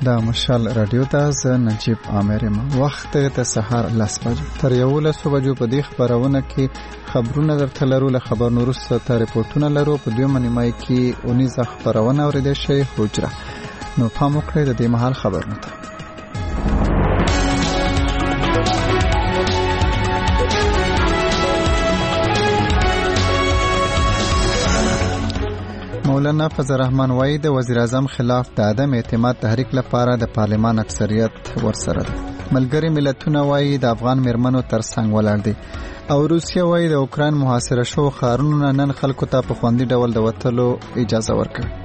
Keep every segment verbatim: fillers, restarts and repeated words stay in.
دا مشال رادیو ته زه نجیب عامر یم. وخت د سهار لس بجې تر یولسو بجو په دې خبرونه کې خبرونه درته لرو. له خبرونو وروسته ته ریپورټونه لرو. په دویمه نیمایي کې اونیزه خبرونه اورېدی شئ حجره. نو پام وکړئ د دې مهال خبرونو ته. مولانا فضل الرحمن وایي د وزیر اعظم خلاف د عدم اعتماد تحریک لپاره د پارلمان اکثریت ورسره ده. ملګري ملتونه وایي د افغان میرمنو ترڅنګ ولاړ دي او روسیه وایي د اوکراین محاصره شوو ښارونو نن خلکو ته په خوندي ډول د وتلو اجازه ورکړه.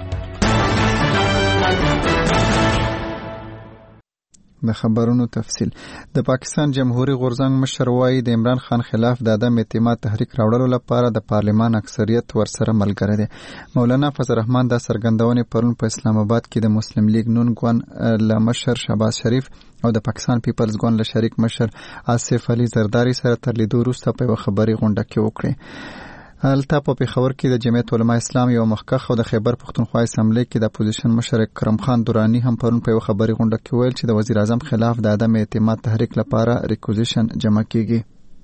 د خبرونو تفصیل. د پاکستان جمهوریت غورځنګ مشر وایي د عمران خان خلاف د عدم اعتماد تحریک راوړلو لپاره د پارلمان اکثریت ورسره ملګری دی. مولانا فضل الرحمن دا څرګندونې پرون په اسلام آباد کې د مسلم لیگ نون ګوند له مشر شهباز شریف او د پاکستان پیپلز ګوند له شریک مشر آصف علي زرداری سره تر لیدو وروسته په یوه خبري غونډه کې وکړې. هلته په پېښور کې د جمعیت علماء اسلام یو مخکښ او د خیبر پښتونخوا اسمبلی کې د اپوزیشن مشر اکرم خان درانی هم پرون په یو خبري غونډه کې ویل چې د وزیر اعظم خلاف د عدم اعتماد تحریک لپاره ریکوزیشن جمع کیږي.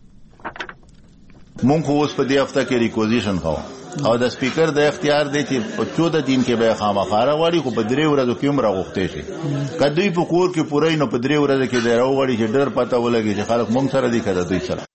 مونږ خو اوس په دې هفته کې ریکوزیشن کوو او د سپیکر د اختیار دی چې په چودہ دین کې به خامخا راوړي خو په درې ورځو کې هم راغوښتې شي. که دوی په کور کې پوره نو په درې ورځو کې دی راوړي چې ډېر پته ولګي چې خلک مونږ سره دي که د دوی سره.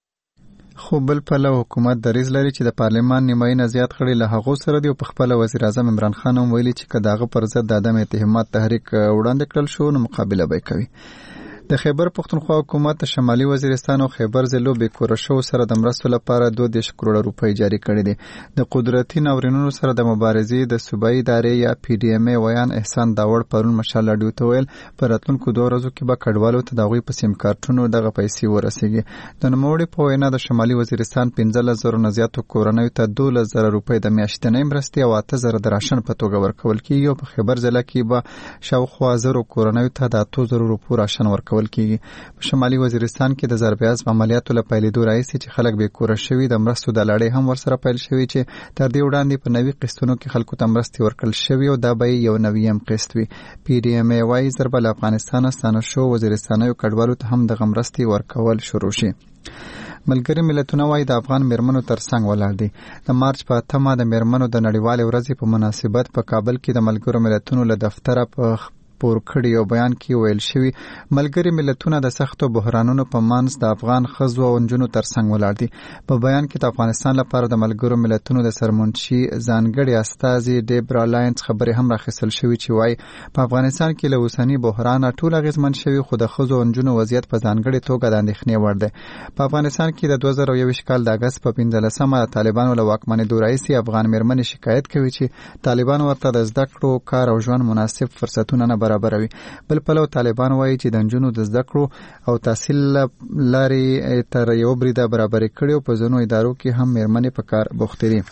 خو بل پلو حکومت دریځ لري چې د پارلمان نیمایي نه زیات غړي له هغو سره دي او په خپله وزیر اعظم عمران خان هم ویلي چې که د هغه پر ضد د عدم اعتماد تحریک وړاندې کړل شو نو مقابله به یې کوي. د خیبر پښتونخوا حکومت د شمالي وزیرستان او خیبر ضلعو بېکوره شوو سره د مرستو لپاره دوه دېرش کروړه روپۍ جاري کړي دي. د قدرتي ناورینونو سره د مبارزې د صوبایي ادارې یا پی ډي ایم ای ویان احسان داوړ پرون مشال راډیو ته ویل په راتلونکو دوه ورځو کې به کډوالو ته د هغوی په سیم کارټونو دغه پیسې ورسیږي. د نوموړي په وینا د شمالي وزیرستان پنځلس زرو نه زیاتو کورنیو ته دولس زره روپۍ د میاشتنۍ مرستې او اته زره د راشن په توګه ورکول کېږي او په خیبر ضلع کې به شاوخوا زرو کورنیو ته د اتو زرو روپو راشن ورکول کېږي. په شمالي وزیرستان کې د ضرب عضب عملیاتو له پیلېدو راهیسې چې خلک بېکوره شوي د مرستو د لړۍ هم ورسره پیل شوي چې تر دې وړاندې په نوي قسطونو کې خلکو ته مرستې ورکړل شوي او دا به یو نویم قسط وي. پی ډي ایم ای وایي ضربه له افغانستانه ستانه شو وزیرستانیو کډوالو ته هم دغه مرستې ورکول شروع شي. ملګري ملتونه وایي د افغان میرمنو ترڅنګ ولاړ دي. د مارچ په اتمه د میرمنو د نړیوالې ورځې په مناسبت په کابل کې د ملګرو ملتونو له دفتره په پور کړي او بیان کې ویل شوی ملګري ملتونه د سختو بحرانونو په منځ د افغان ښځو او نجونو ترڅنګ ولاړ دي. په بیان کې د افغانستان لپاره د ملګرو ملتونو د سرمنشي ځانګړي استازي ډیبرا لاینز خبرې هم راخیستل شوي چې وایي په افغانستان کې له اوسني بحران ټول اغېزمن شوي خو د ښځو او نجونو وضعیت په ځانګړې توګه د اندېښنې وړ دی. په افغانستان کې د دوه زره یوویشت کال د اګست په پنځلسمه د طالبانو له واکمنېدو راهیسې افغان میرمنې شکایت کوي چې طالبان ورته د زده کړو کار او ژوند مناسب فرصتونه نه برابروي. بل پلو طالبان وایي چې د نجونو د زده کړو او تحصیل لارې تر یو بریده برابرې کړي او په ځینو ادارو کې هم میرمنې په کار بوختې دي.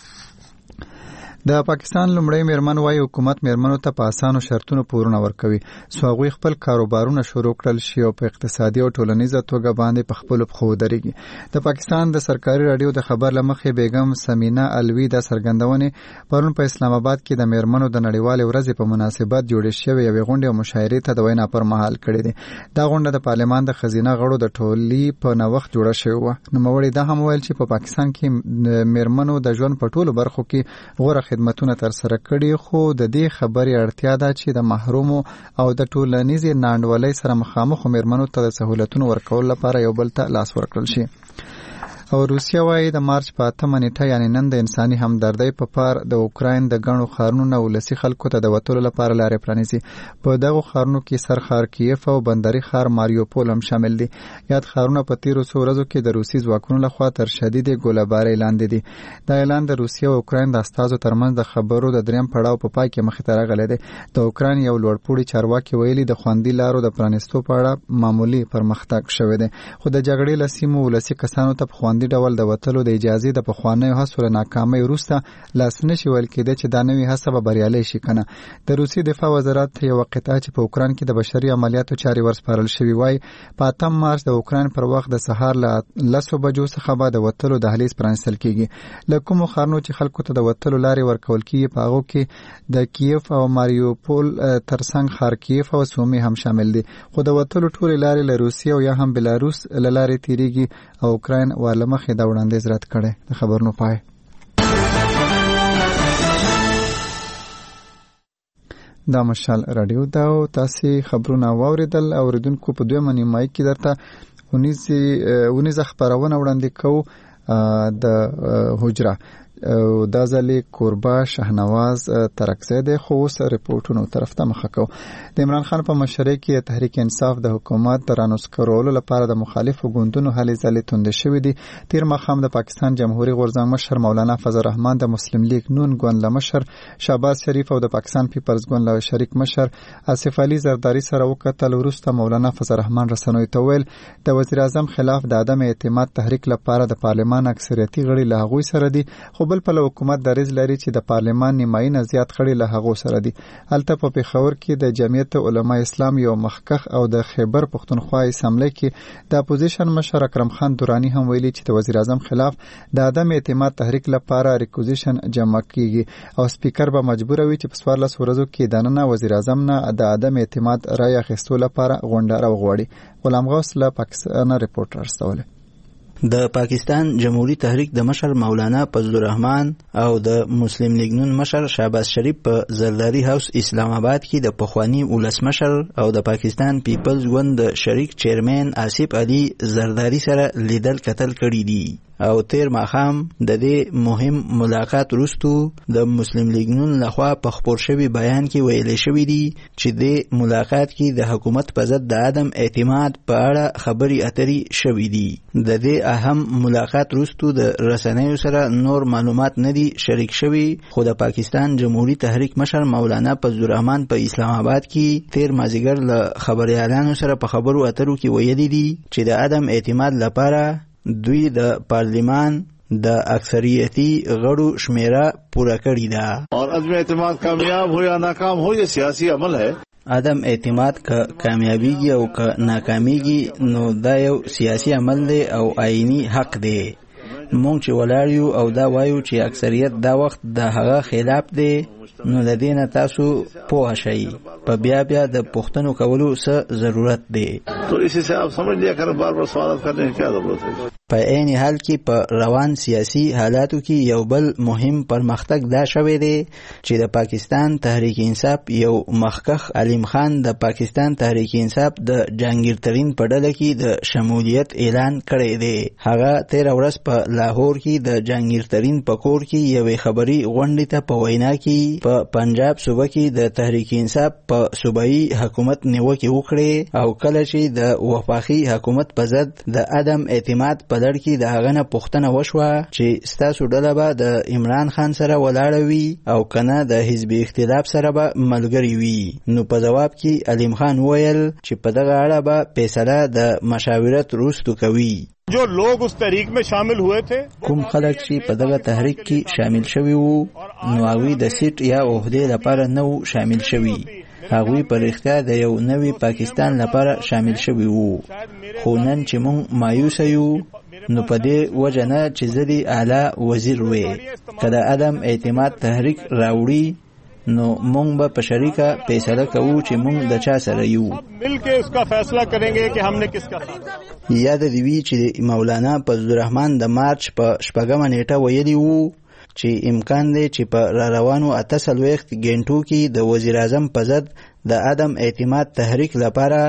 د پاکستان لومړی میرمن وایي حکومت میرمنو ته په اسانو شرطونو پورونه ورکوي څو هغوی خپل کاروبارونه شروع کړل شي او په اقتصادي او ټولنیزه توګه باندې په خپلو پښو ودرېږي. د پاکستان د سرکاري راډیو د خبر له مخې بیګم سمینا الوی دا څرګندونې پرون په اسلام آباد کې د میرمنو د نړیوالې ورځې په مناسبت جوړې شوې یوې غونډې او مشاعرې ته د وینا پر مهال کړې دي. دا غونډه د پارلمان د خزینه غړو د ټولۍ په نوښت جوړه شوې وه. نوموړي دا هم ویل چې په پاکستان کې میرمنو د ژوند په ټولو برخو کې غوره خدمتونه تر سره کړي خو د دې خبرې اړتیا ده چې د محرومو او د ټولنیزې ناانډولۍ سره مخامخ میرمنو ته د سهولتونو ورکولو لپاره یو بل ته لاس ورکړل شي. او روسیه وایي د مارچ په اتمه نیټه یعنی نن د انساني همدردۍ په پار د اوکراین د ګڼو ښارونو نه ولسي خلکو ته د وتلو لپاره لارې پرانیزي. په دغو ښارونو کې سرښار کیف او بندري ښار ماریوپول هم شامل دي. یاد ښارونه په تیرو څو ورځو کې د روسي ځواکونو لخوا تر شدیدې ګوله‌بارۍ لاندې دي. دا اعلان د روسیه او اوکراین د استازو ترمنځ د خبرو د دریم پړاو په پای کې مخې ته راغلی دی. د اوکراین یو لوړپوړي چارواکي ویلي د خوندي لارو د پرانیستو په اړه معمولی پرمختګ شوی دی خو د جګړې له سیمو ولسي کسانو ته په خوندي ډول د وتلو د اجازې د پخوانیو هڅو له ناکامۍ وروسته لاس نشي ویل کېدی چې دا نوې هڅه به بریالۍ شي کنه. د روسي دفاع وزارت یو قطعه چې په اوکران کې د بشري عملیاتو چارې ورسپارل شوې وای په اتم مارچ د اوکران پر وخت د سهار له لسو بجو څخه به د وتلو دهلیز پرانیستل کېږي. له کومو ښارونو چې خلکو ته د وتلو لارې ورکول کېږي په هغو کې د کیف او ماریوپول ترڅنګ خارکیف او سومي هم شامل دي. خو د وتلو ټولې لارې له روسیې او یا هم بلاروس له لارې تیریږي او اوکران ورله مخې دا وړاندیز رد کړی. د خبرونو پای. دا مشال رادیو دا او تاسو خبرونه واوریدل. اوریدونکو په دویمه نیمایي کې درته ونیزه خبرونه وړاندې کوو د حجره دا ځلې کوربه شهنواز ترکزی دی خو اوس رپورټونو طرف ته مخه کوو. د عمران خان په مشرۍ کې تحریک انصاف د حکومت د رانسکورولو لپاره د مخالفو ګوندونو هلې ځلې تونده شوې دي. تیر ماښام د پاکستان جمهوریت غورځنګ مشر مولانا فضل الرحمن د مسلم لیگ نون ګوند له مشر شهباز شریف او د پاکستان پیپلز ګوند له شریک مشر آصف علي زرداری سره وکتل. وروسته مولانا فضل الرحمن رسنیو ته ویل د وزیر اعظم خلاف د عدم اعتماد تحریک لپاره د پارلمان اکثریتي غړي له هغوی سره دي خو بل په حکومت دریځ لري چې د پارلمان نیمایي نه زیات غړي له هغو سره دي. هلته په پېښور کې د جمعیت علما اسلام یو مخکخ او د خیبر پښتونخوا اسمبلی کې د اپوزیشن مشر اکرم خان دورانی هم ویلي چې د وزیر اعظم خلاف د عدم اعتماد تحریک لپاره ریکوزیشن جمع کیږي او سپیکر به مجبور وي چې په څوارلس ورځو کې دننه وزیر اعظم نه د عدم اعتماد رای اخیستو لپاره غونډه راوغواړي. غلام غوث له پاکستان ریپورټر استوله. د پاکستان جمهوری تحریک د مشر مولانا فضل الرحمن او د مسلم لیگ نون مشر شهباز شریف په زرداری هاوس اسلام آباد کې د پخوانی ولسمشر او د پاکستان پیپلز ګوند د شریک چیرمن آصف علي زرداری سره لیدل کتل کړي دي او تیر ماښام د دې مهم ملاقات وروسته د مسلم لیگ نون لخوا په خپور شوي بیان کې ویل شوی دی چې د ملاقات کې د حکومت په ضد د عدم اعتماد په اړه خبري اتري شوی دي. د دې اهم ملاقات وروسته د رسنیو سره نور معلومات نه دي شریک شوي خو د پاکستان جمهوری تحریک مشر مولانا فضل الرحمن په اسلام آباد کې تیر مازیګر له خبريالانو سره په خبرو اترو کې ویلي دي چې د عدم اعتماد لپاره دوی د پارلیمان د اکثریتی غړو شمیره پوره کړې ده اور عدم اعتماد کامیاب ہو یا ناکام ہو یہ سیاسی عمل ہے. عدم اعتماد که کامیابیږي او که ناکامیږي نو دا یو سیاسی عمل دی او آئینی حق دی. مونږ چې ولاړ یو او دا وایو چې اکثریت دا وخت د هغه خلاف دی نو د دې نه تاسو پوه شئ په بیا بیا د پوښتنو کولو څه ضرورت دی. تو اسی سے آپ سمجھ لیا کریں بار بار سوالات کرنے کی کیا ضرورت ہے. په عین حال کې په روان سیاسي حالاتو کې یو بل مهم پرمختګ دا شوی دی چې د پاکستان تحریک انصاف یو مخکخ علیم خان د پاکستان تحریک انصاف د جهانگیرترین په ډله کې د شمولیت اعلان کړی دی. هغه تیر ورځ په لاهور کې د جهانگیرترین په کور کې یوې خبري غونډې ته په وینا کې په پنجاب صوبه کې د تحریک انصاف په صوبایي حکومت نیوکه وکړي او کله چې د وفاقي حکومت په ضد د عدم اعتماد په لړ کې د هغه نه پوښتنه وشوه چې ستاسو ډله به د عمران خان سره ولاړه وي او کنه د حزب اختلاف سره به ملګری وي. نو په جواب کې علیم خان ویل چې په دغه اړه به فیصله د مشاورت وروسته کوي. جو لوگ اس تحریک میں شامل ہوئے تھے کوم خلک چې په دغه تحریک کې شامل شوي وو نو هغوی د سیټ یا عهدې لپاره نه وو شامل شوي. هغوی په رښتیا د یو نوي پاکستان لپاره شامل شوي وو خو نن چې مونږ مایوسه یو نو په دې وجه نه چې زه د اعلی وزیر وې که د عدم اعتماد تحریک راوړي نو مونږ به په شریکه فیصله کوو چې مونږ د چا سره یو. مل کے اس کا فیصلہ کریں گے کہ ہم نے کس کا ساتھ. یاد دی وی چې مولانا فضل الرحمن د مارچ په شپږمه نیټه ویلي وو چې امکان دی چې په را روانو اته څلوېښت ګنټو کې د وزیر اعظم په ضد د عدم اعتماد تحریک لپاره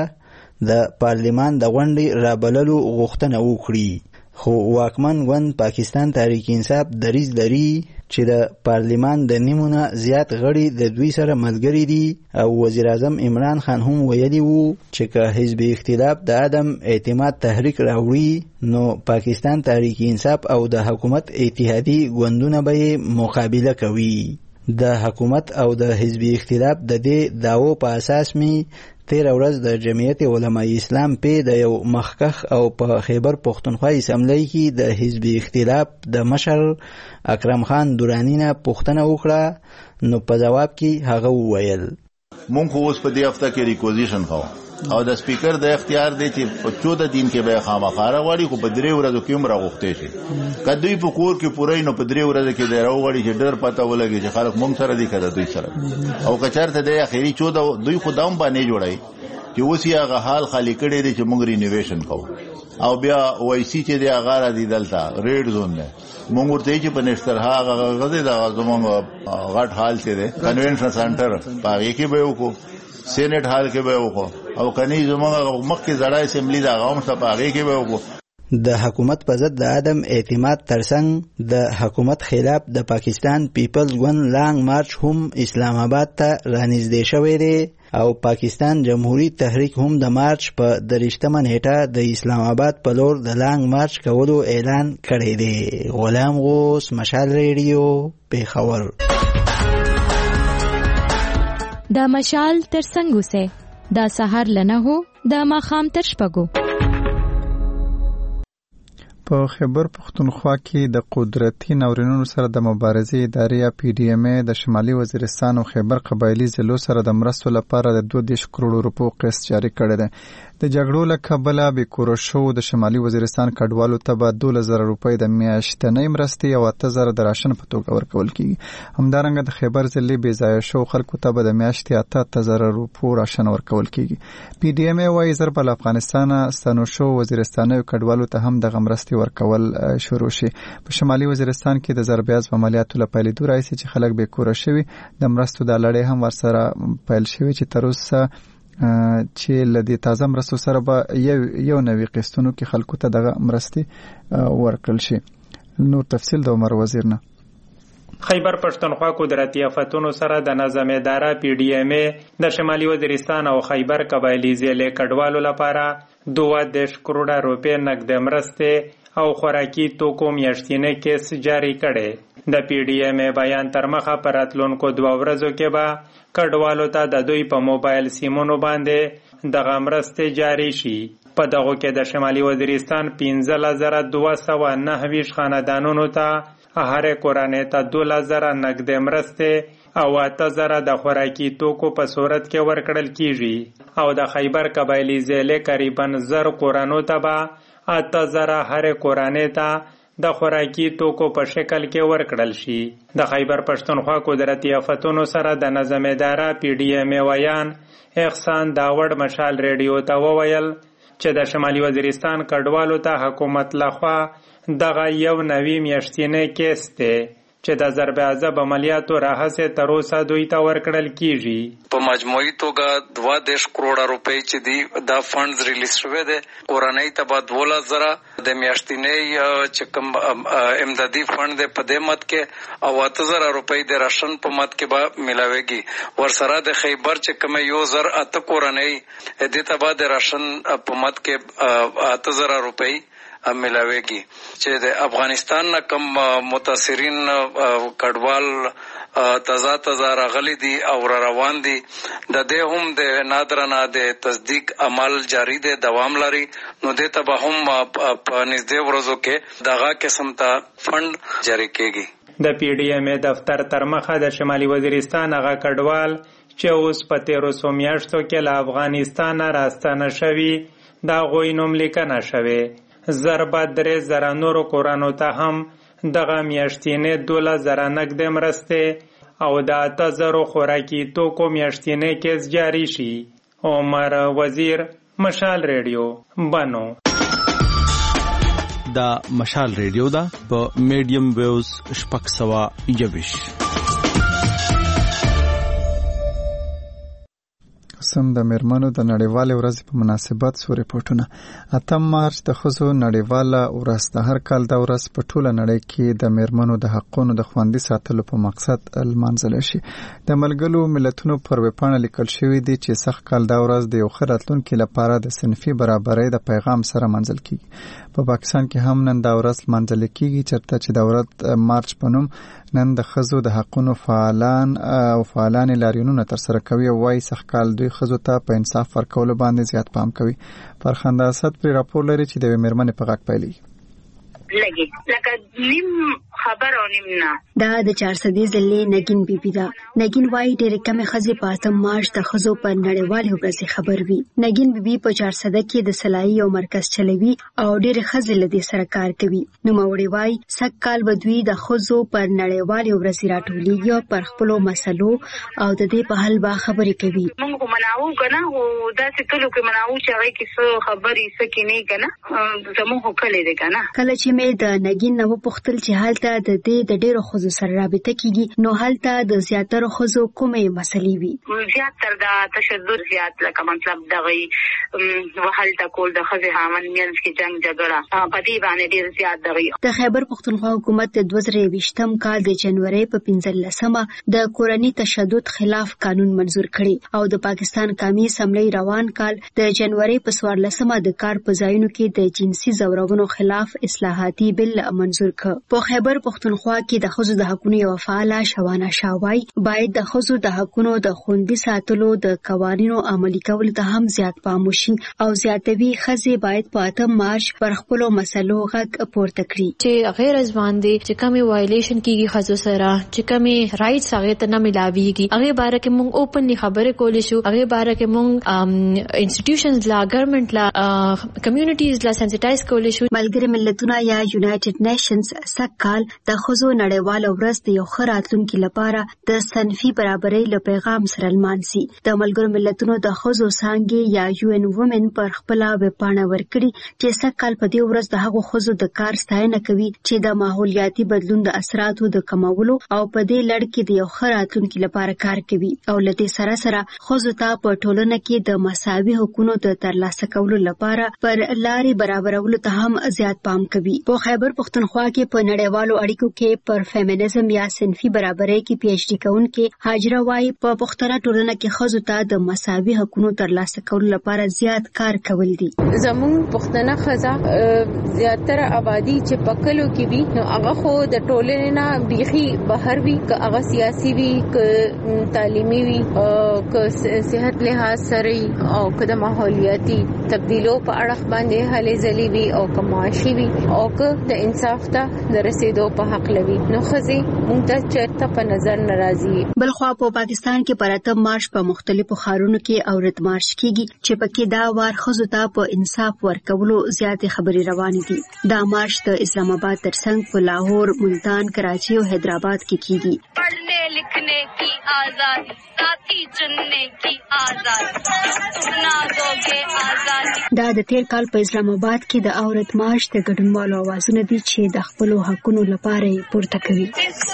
د پارلیمان د غونډې رابللو غوښتنه وکړي. خو واکمن ګوند پاکستان تحریک انصاف دریځ لري چې د پارلیمان د نیمونه زیات غړي د دوی سره ملګري دي او وزیر اعظم عمران خان هم ویلي وو چې که حزب اختلاف د عدم اعتماد تحریک راوړي نو پاکستان تحریک انصاف او د حکومت اتحادي ګوندونه به مقابله کوي. د حکومت او د حزبي اختلاف د دې داوو په اساس می تیر ورځ د جمعیت علماء اسلام په د یو مخکخ او په خیبر پختونخوا اسمبلی کې د حزبي اختلاف د مشر اکرم خان دورانی نه پوښتنه وکړه، نو په جواب کې هغه وویل مونږ خو اوس په دې هفته کې ریکوزیشن کوو او د سپیکر د اختیار دی چې په چودہ دین کې به خامخاره غواړي خو په درې ورځو کې عمر غوښتي شي کدوې په کور کې پورې نو په درې ورځو کې دی راوړي چې ډېر پته ولګي چې خلک مونږ سره دي کړه دوی سره او کچارته د اخیری چودہ دوی خدام باندې جوړای چې اوس یې هغه حال خالی کړي دي چې مونږ رینوویشن کوو او بیا وایسي چې د هغه را دي دلته ریډ زون نه مونږ ورته چې په نشترها هغه غزه د زمونږ غټ حال چې دی کنونشن سنټر پاره کې به وکړو سینټ حال کې به وکړو او کني زمونږ مخکې زړه اسمبلی دا غوم ته پاره کې به وکړو د حکومت په ضد د عدم اعتماد ترڅنګ د حکومت خلاف د پاکستان پیپلز ګوند لانګ مارچ هم اسلام آباد ته رانږدې شوی دی او پاکستان جمهوری تحریک هم د مارچ په درشتمه نیټه د اسلام آباد په لور د لانګ مارچ کولو اعلان کړی دی. غلام غوث، مشال ریډیو، پیښور. دا مشال تر څنګه سه دا سحر لنه هو دا ماخام تر شپږو. په خیبر پختونخوا کې د قدرتي ناورینونو سره د مبارزې ادارې یا پی ډی ایم ای د شمالي وزیرستان او خیبر قبایلی ضلعو سره د مرستو لپاره د دوه دېرش کروړو روپو قسط جاري کړی دی. د جګړو له کبله بېکوره شوو د شمالي وزیرستان کډوالو ته به دولس زره روپۍ د میاشتنۍ مرستې او اته زره د راشن په توګه ورکول کېږي. همدارنګه د خیبر ضلع بېځایه شوو خلکو ته به د میاشتې اته اته زره روپو راشن ورکول کېږي. پی ډي ایم ای وایي زر به له افغانستانه ستنو شوو وزیرستانیو کډوالو ته هم دغه مرستې ورکول شروع شي. په شمالي وزیرستان کې د ضربیاز په عملیاتو له پیلېدو راهیسې چې خلک بېکوره شوي د مرستو دا لړۍ هم ورسره پیل شوي چې تر اوسه چې له دې تازه مرستو سره به یو یو نوي قسطونو کې خلکو ته دغه مرستې ورکړل شي. نور تفصیل د عمر وزیر نه. خیبر پښتونخوا قدرتي آفتونو سره د نظم اداره پی ډي ایم ای د شمالي وزیرستان او خیبر قبایلی ضلع کډوالو لپاره دوه دېرش کروڑه روپۍ نقد مرستې او خوراکي توکو میاشتنی کیس جاری کړي. د پی ډي ایم ای بیان تر مخه پر راتلونکو دوه ورځو کې به کډوالو ته د دوی په موبایل سیمونو باندې دغه مرستې جاری شي. په دغو کې د شمالي وزیرستان پنځه زره دوه سوه نهه ویشت خاندانونو ته هر کورنۍ ته دولس زره نقد مرستې او اته زره د خوراکي توکو په صورت کې ورکړل کیږي او د خیبر قبایلی ضلع قریبا زر کورنو ته به اته زره هر کورنۍ ته د خوراکي توکو په شکل کې ورکړل شي. د خیبر پښتونخوا قدرتي آفتونو سره د نظم اداره پی ډي ایم ای ویان احسان داوړ مشال ریډیو ته وویل چې د شمالي وزیرستان کډوالو ته حکومت لخوا دغه یو نوی میاشتنی کیس دی چې د ضرب عذاب عملیاتو راهسه تر اوسه دوی ته ورکړل کیږي. په مجموعي توګه دوه دېرش کروڑه روپۍ چې دی دا فندز ریلیز شوی دی. کورنۍ ته به دولس زره د میاشتنی چې کوم امدادي فند دی په دې مد کې او اته زره روپۍ د راشن په مد کې به ملاويږي. ورسره د خیبر چې کوم یو زر اته کورنۍ دې ته به د راشن په مد کې اته زره روپۍ ملاويږي. چې د افغانستان نه کم متاثرین کډوال تازه تازه راغلي دي او را روان دي د دې هم د نادرانه د تصدیق عمل جاری دی دوام لري. نو د ته به هم په نږدې ورځو کې دغه قسم ته فند جاری کیږي. د پی ډي ایم ای دفتر تر مخه د شمالي وزیرستان هغه کډوال چې اوس په تیرو څو میاشتو کې له افغانستان راستانه شوي دا غوی نوم لیکنه شوی. ضربه درې زره نورو کورانو ته هم دغه میاشتنی دولس زره نقد مرستې او د اته زرو خوراکي توکو میاشتنی کیس جاری شي. عمر وزیر، مشال ریډیو، بنو. دا مشال ریډیو دا په میډیم ویوز شپږ سوه یویش. سم د میرمنو د نړیوالې ورځې په مناسبت څو ریپورټونه. اتم مارچ د ښځو نړیواله ورځ د هر کال د ورځ په ټوله نړۍ کې د میرمنو د حقونو د خوندي ساتلو په مقصد لمانځل شي. د ملګرو ملتونو پر ویبپاڼه لیکل شوی دی چې سږ کال دا ورځ د یو ښه راتلونکي لپاره د صنفي برابرۍ د پیغام سره منځل کیږي. په پاکستان کې هم نن دا ورځ لمانځل کیږي چېرته چې د ورځ مارچ په نوم نن د ښځو د حقونو فعالان او فعالان لاریونونه ترسره کوي او وايي سږکال دوی ښځو ته په انصاف ورکولو باندې زیات پام کوي. فرخنده اسد پرې راپور لري چې د یوې مېرمنې په غږ پیلېږي. لګي لکه نیم خبر او نیم نه. دا د چارسدې ځلې نګین بیبي دا. نګین وايي ډېرې کمې ښځې په اتم مارچ د ښځو په نړیوالې ورځ خبر وي. نګین بیبي په چارسده کې د سلایي او مرکز چلوي او ډېرې ښځې له دې سره کار کوي. نوموړې وايي سږکال به دوی د ښځو پر نړیوالې ورځ راټولېږي او پر خپلو مسلو او د دې په حل به خبرې کوي. موږ مناو کنه او داسې کلو کې مناو چې هغه کې څه خبرې څه کې نه کنه زموږ کله دې کنه. کله چې مې د نګین نو پوښتل چې حالت د دې د ډېرو ښځو سره رابطه کیږي نو حالت د زیاتره ښځو کومې مسلې وي؟ زیات تر د تشدد زیات لکه مطلب دغه وحل ټکول د ښځې هاوند مینځ کې جنگ جګړه په دې باندې ډېر زیات دغه. د خیبر پښتونخوا حکومت د دوه زره یوویشتم کال د جنوري په پنځلسمه د کورنۍ تشدد خلاف قانون منزور کړي او د پاکستان قومي اسمبلی روان کال د جنوري په څوارلسمه د کار په ځایونو کې د جنسي ځورونو خلاف اصلاحاتي بل منزور کړ. په خیبر پښتونخوا کې د ښځو د حقوقو یو فعال شوانه شاوای باید د ښځو د حقوقو د خوندي ساتلو د قوانینو عملي کولو ته هم زیات پام وشي او زیاتوي ښځې باید په اتم مارچ پر خپل مسلو غږ پورته کړي چې غیر ځوان دي چې کومي وایلیشن کیږي ښځو سره چې کومي رائټس هغه ته نه ملاويږي هغه باره کې مونږ اوپنلی خبرې کولې شو هغه باره کې مونږ انسټیټیوشنز لا ګورنمنت لا کمیونټیز لا سنسټایز کولې شو. ملګری ملتونه یا یونایټډ نیشنز سږکال د ښځو نړیواله ورځ د یو ښه راتلونکي لپاره د صنفي برابرۍ له پیغام سره لمانځي. د ملګرو ملتونو د ښځو څانګې یا یو ان وومن پر خپله ویبپاڼه ورکړي چې سږکال په دې ورځ د هغو ښځو د کار ستاینه کوي چې د ماحولیاتي بدلون د اثراتو د کمولو او په دې لړ کې د یو ښه راتلونکي لپاره کار کوي او له دې سره سره ښځو ته په ټولنه کې د مساوي حقوقو د ترلاسه کولو لپاره پر لارې برابرولو ته هم زیات پام کوي. په خیبر پښتونخوا کې په نړیوالو اړیکو کې پر فیمینزم یا صنفي برابرۍ کې پی ایچ ډي کوونکې حاجره وايي په پښتنه ټولنه کې ښځو ته د مساوي حقوقو ترلاسه کولو لپاره زیات کار کول دي. زموږ پښتنه ښځه زیاتره آبادی چې پکلو کې وي نو هغه خو د ټولنې نه بیخي بهر وي که هغه سیاسي وي که تعلیمي وي که صحت لحاظ سره او که د ماحولیاتي تبدیلو په اړه باندې هلې ځلې وي او که معاشي وي او که د انصاف ته د رسیدو په حق لوي نو ښځې موږ ته چېرته په نظر نه راځي. بلخوا په پاکستان کې پر اتم مارچ په مختلفو ښارونو کې عورت مارچ کیږي چې پکې دا وار ښځو ته په انصاف ورکولو زیاتې خبرې روانې دي. دا مارچ د اسلام آباد ترڅنګ په لاهور، ملتان، کراچي او حیدرآباد کې کیږي. پڑھنے لکھنے کی آزادی ساتھی چننے کی آزادی سنا دو گے آزادی. دا د تیر کال په اسلام آباد کې د عورت مارچ د ګډونوالو اوازونه دي چې د خپلو حقونو لپاره پورته کوي.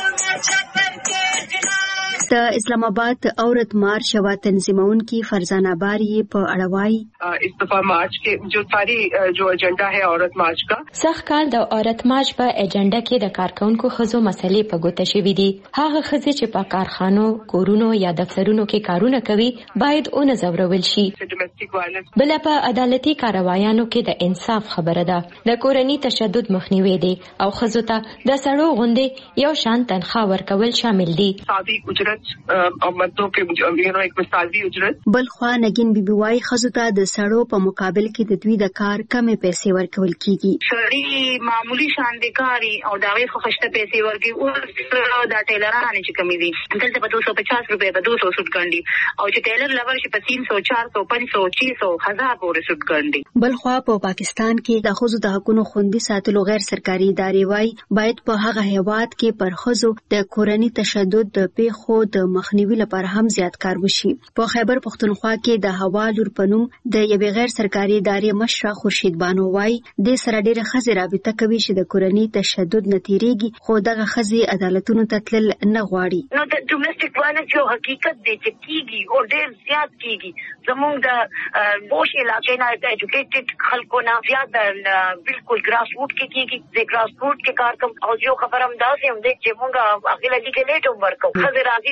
د اسلام آباد عورت مارچ و تنظیمونکی فرزانہ باری په اړوای اس دفعہ مارچ کے جو ساری جو ایجنڈا ہے عورت مارچ کا سږکال د عورت مارچ په ایجنډا کې د کارکونکو ښځو مسلې په ګوته شوې دي. هغه ښځې چې په کارخانو، کورونو یا دفترونو کې کارونه کوي باید اون زورول شي. بل په عدالتي کاروایانو کې د انصاف خبره ده. د کورنۍ تشدد مخنیوي دي او ښځو ته د سړو غوندې یو شان تنخواه ورکول شامل دي. او مردوں کے یو ایک مثالی اجرت. بل خوا نګین بیبي وايي ښځو ته د سړو په مقابل کې د دوی د کار کمې پیسې ورکول کیږي. سړی معمولی شان دي کاری او دا وی خو خشته پیسې ورکي او دا ټیلرانه چې کمی دي دلته په دو سو پچاس روپے په دو سو سود ګڼي او چې ټیلر لور شي په تین سو چار سو پنځه سو چھ سو هزار پورې سود ګڼي. بل خوا په پاکستان کې د ښځو د حقوقو خوندي ساتلو غیر سرکاري ادارې وايي باید په هغه هیواد کې پر ښځو د کورنۍ تشدد د پیښو د مخنیوي لپاره هم زیات کار وشي. په خیبر پښتونخوا کې د هوا لور پنوم د یوې غیر سرکاري ادارې مشره خورشید بانو وايي د سره ډېره ښځې رابطه کوي چې د کورنۍ تشدد نه تیریږي خو دغه ښځې عدالتونو ته تلل نه غواړي. نو د ډومېسټک وایلنس یو حقیقت دی چې کیږي او ډېر زیات کیږي. زموږ د بوش علاقې نه د ایجوکیټډ خلکو نه زیات بالکل ګراس روټ کې کیږي. د ګراس روټ کې کار کوم او یو خبر هم داسې هم دی چې موږ هغه لګي لیټ هم ورکو. ښځې راځي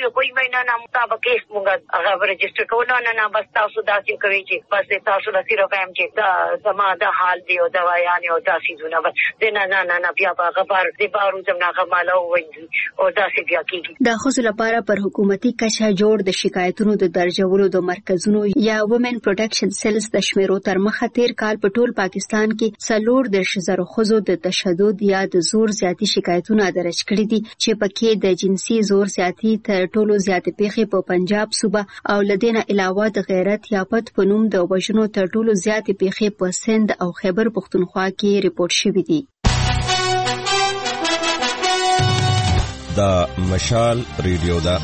وی کوئی مې نه نه مطابق کیس مونږ هغه رجسټر کوو نه نه بس تاسو داسې کوي چې بس تاسو له صرف هم چې دا زما د حال دی او دوايان او داسې زونه بس نه نه نه بیا هغه بار د بارو زمنا مالو وي او داسې بیا کیږي د خصوص لپاره پر حکومتي کچه جوړ د شکایتونو د درجولو د مرکزونو یا وومن پروټیکشن سیلز د شمیرو تر مخه تیر کال په ټول پاکستان کې څلور د شزر خزو د تشدد یا د زور زیاتی شکایتونه درج کړي دي چې پکې د جنسي زور زیاتی تر ټولو زیات پیښې په پنجاب صوبه او لدینه علاوه د غیرت یا پت په نوم د وژنو تر ټولو زیات پیښې په سند او خیبر پختونخوا کې ریپورت شوې دي. دا مشال ریډیو دا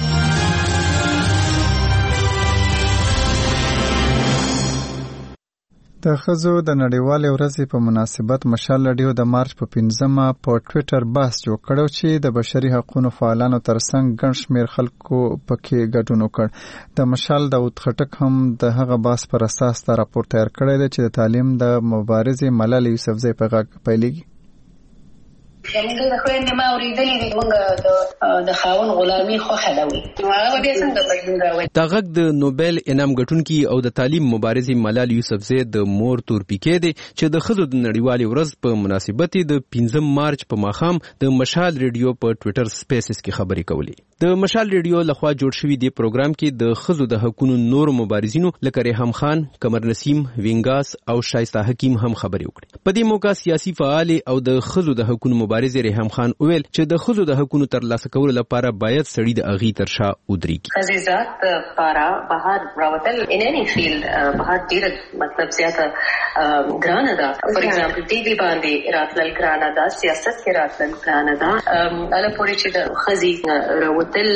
د ښځو د نړیوالې ورځې په مناسبت مشال ریډیو د مارچ په پنځمه په ټویټر بحث جوړ کړو چې د بشري حقوقو فعالانو ترڅنګ ګڼ شمېر خلکو پکې ګډون وکړ. د مشال داود خټک هم د هغه بحث پر اساس دا راپور تیار کړی دی چې د تعلیم د مبارزې ملالۍ یوسفزۍ په غږ پیلېږي. زمونږ د خویندې ما اورېدلې دي موږ د خاون غلامي خوښه ده وي هغه بیا څنګه بدلون راولي. دا غږ د نوبل انعام ګټونکي او د تعلیم مبارزې ملالۍ یوسفزۍ د مور تورپیکې دی چې د ښځو د نړیوالې ورځ په مناسبت د پنځم مارچ په ماښام د مشال ریډیو په ټویټر سپیسز کې خبرې کولې. د مشال ریډیو لخوا جوړ شوی دی پروګرام کې د ښځو د حقوقو نور مبارزینو لکه ریحم خان، قمر نسیم، وینګاس او شایسته حکیم هم خبرې وکړې. په دې موقع سیاسي فعال او د ښځو د حقوقو مبارز ریحم خان وویل چې د ښځو د حقوقو ترلاسه کولو لپاره باید سړي د اغي تر شا ودرېږي. ښځې ذات لپاره بهر راوتل ان اني فیلډ بهر ډېر مطلب زیاته ګرانه ده. فور ایگزامپل ټي وي باندې راتلل ګرانه ده، سیاست کې راتلل ګرانه ده. اله پورې چې د ښځې راوتل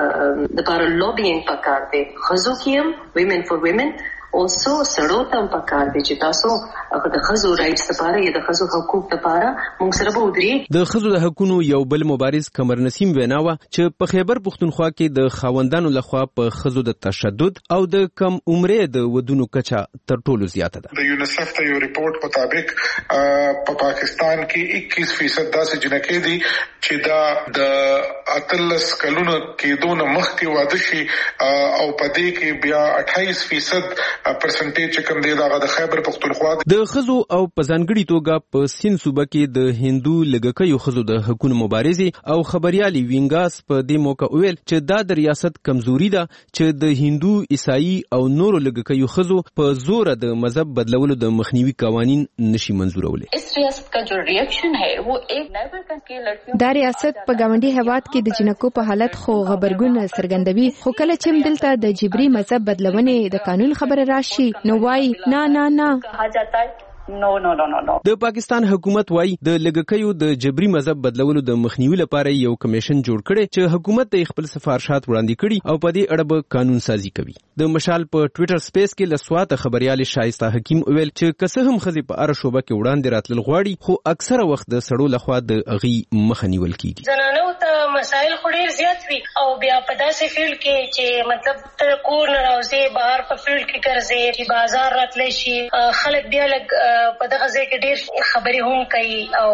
د لپاره لوبینګ پکار دی. ښځو کې هم ویمن فور ویمن اوسو سړو ته پکار دی چې تاسو د ښځو رائټس لپاره یا د ښځو حقوق لپاره موږ سره به ودرېږو. د ښځو د حقوقو یو بل مبارز قمر نسیم وینا وه چې په خیبر پختونخوا کې د خاوندانو لخوا په ښځو د تشدد او د کم عمرې د ودونو کچه تر ټولو زیاته ده. د یونیسف د یو ریپورت مطابق په پاکستان کې اکیس فیصد داسې جنکې دي چې دا د اتلس کلونو کېدو نه مخکې واده شي او په دې کې بیا اټھائیس فیصد پرسنټیج چې کوم دی دا د خیبر پختونخوا د ښځو او په ځانګړي توګه په سیند صوبه کې د هندو لږکیو ښځو د حقوقو مبارزې او خبريالي وینګاس په دې موقع ویل چې دا د ریاست کمزوري ده چې د هندو، عیسائی او نورو لږکیو ښځو په زور د مذهب بدلولو د مخنیوي قوانین نشي منزورولې. اس ریاست کا جو ریاکشن ہے وہ ایک نیبر کنٹری لڑکیوں دا ریاست په ګاونډي هیواد کې د جنکو په حالت خو خبرګون څرګندوي، خو کله چې دلته د جبري مذهب بدلونې د قانون خبره راشي نو وای نه نه نه کہا جاتا ہے نو نو نو نو نو. د پاکستان حکومت وای د لږکیو د جبري مذهب بدلولو د مخنیوي لپاره یو کمیشن جوړ کړي چې حکومت ته خپل سفارشات وړاندې کړي او په دې اړه به قانون سازي کوي. د مشال په ټویټر سپیس کې لسواته خبريالي شایسته حکیم ویل چې کسه هم خزي په اړه شوبه کې وړاندې راتلل غواړي خو اکثره وخت د سړو لخوا د اغي مخنیول کیږي. زنانو ته مسائل خو ډیر زیات وي او بیا په داسې فیلډ کې چې مطلب ته کور نه راوځي بهر په فیلډ کې ګرځي چې بازار راتلی شي خلک بیا لګ په دغه ځای کې ډېر خبرې هم کوي او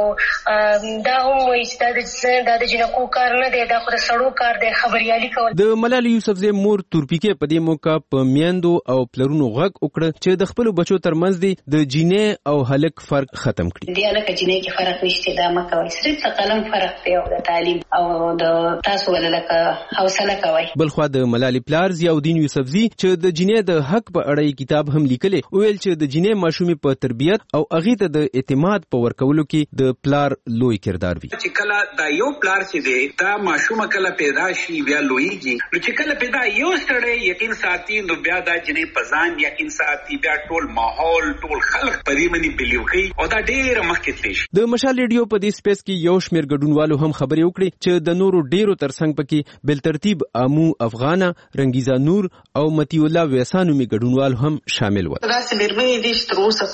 دا هم وایي چې دا د جنکو کار نه دی، دا خو د سړو کار دی خبریالي کول. د ملالۍ یوسفزۍ مور تورپیکې په دې موقع په میندو او پلرونو غږ وکړه چې د خپلو بچو ترمنځ دی د جینۍ او هلک فرق ختم کړي. د هلک جینۍ کې فرق نشته، دا مه کوئ، صرف د قلم فرق دی او د تعلیم او د تاسو ولې لکه حوصله کوئ. بلخوا د ملالۍ پلار ضیاءالدین یوسفزي چې د جینۍ د حق په اړه کتاب هم لیکلی ویل چې د جینۍ ماشومې په تربیت او هغې ته د اعتماد په ورکولو کې د پلار لوی کردار وي. چې کله دا یو پلار چې دی دا ماشومه کله پیدا شي بیا لویږي نو چې کله پیدا یو سړی یقین ساتي نو بیا دا جنې په ځان یقین ساتي، بیا ټول ماحول ټول خلک په دې باندې بلیو کوي او دا ډېره مخکې تللی شي. د مشال ریډیو په دې سپیس کې یو شمېر ګډونوالو هم خبرې وکړې چې د نورو ډېرو ترڅنګ پکې بلترتیب امو افغانه، رنګیزه نور او متی الله ویسا نومي ګډونوال هم شامل و. داسې مېرمنې دي چې تر اوسه پورې په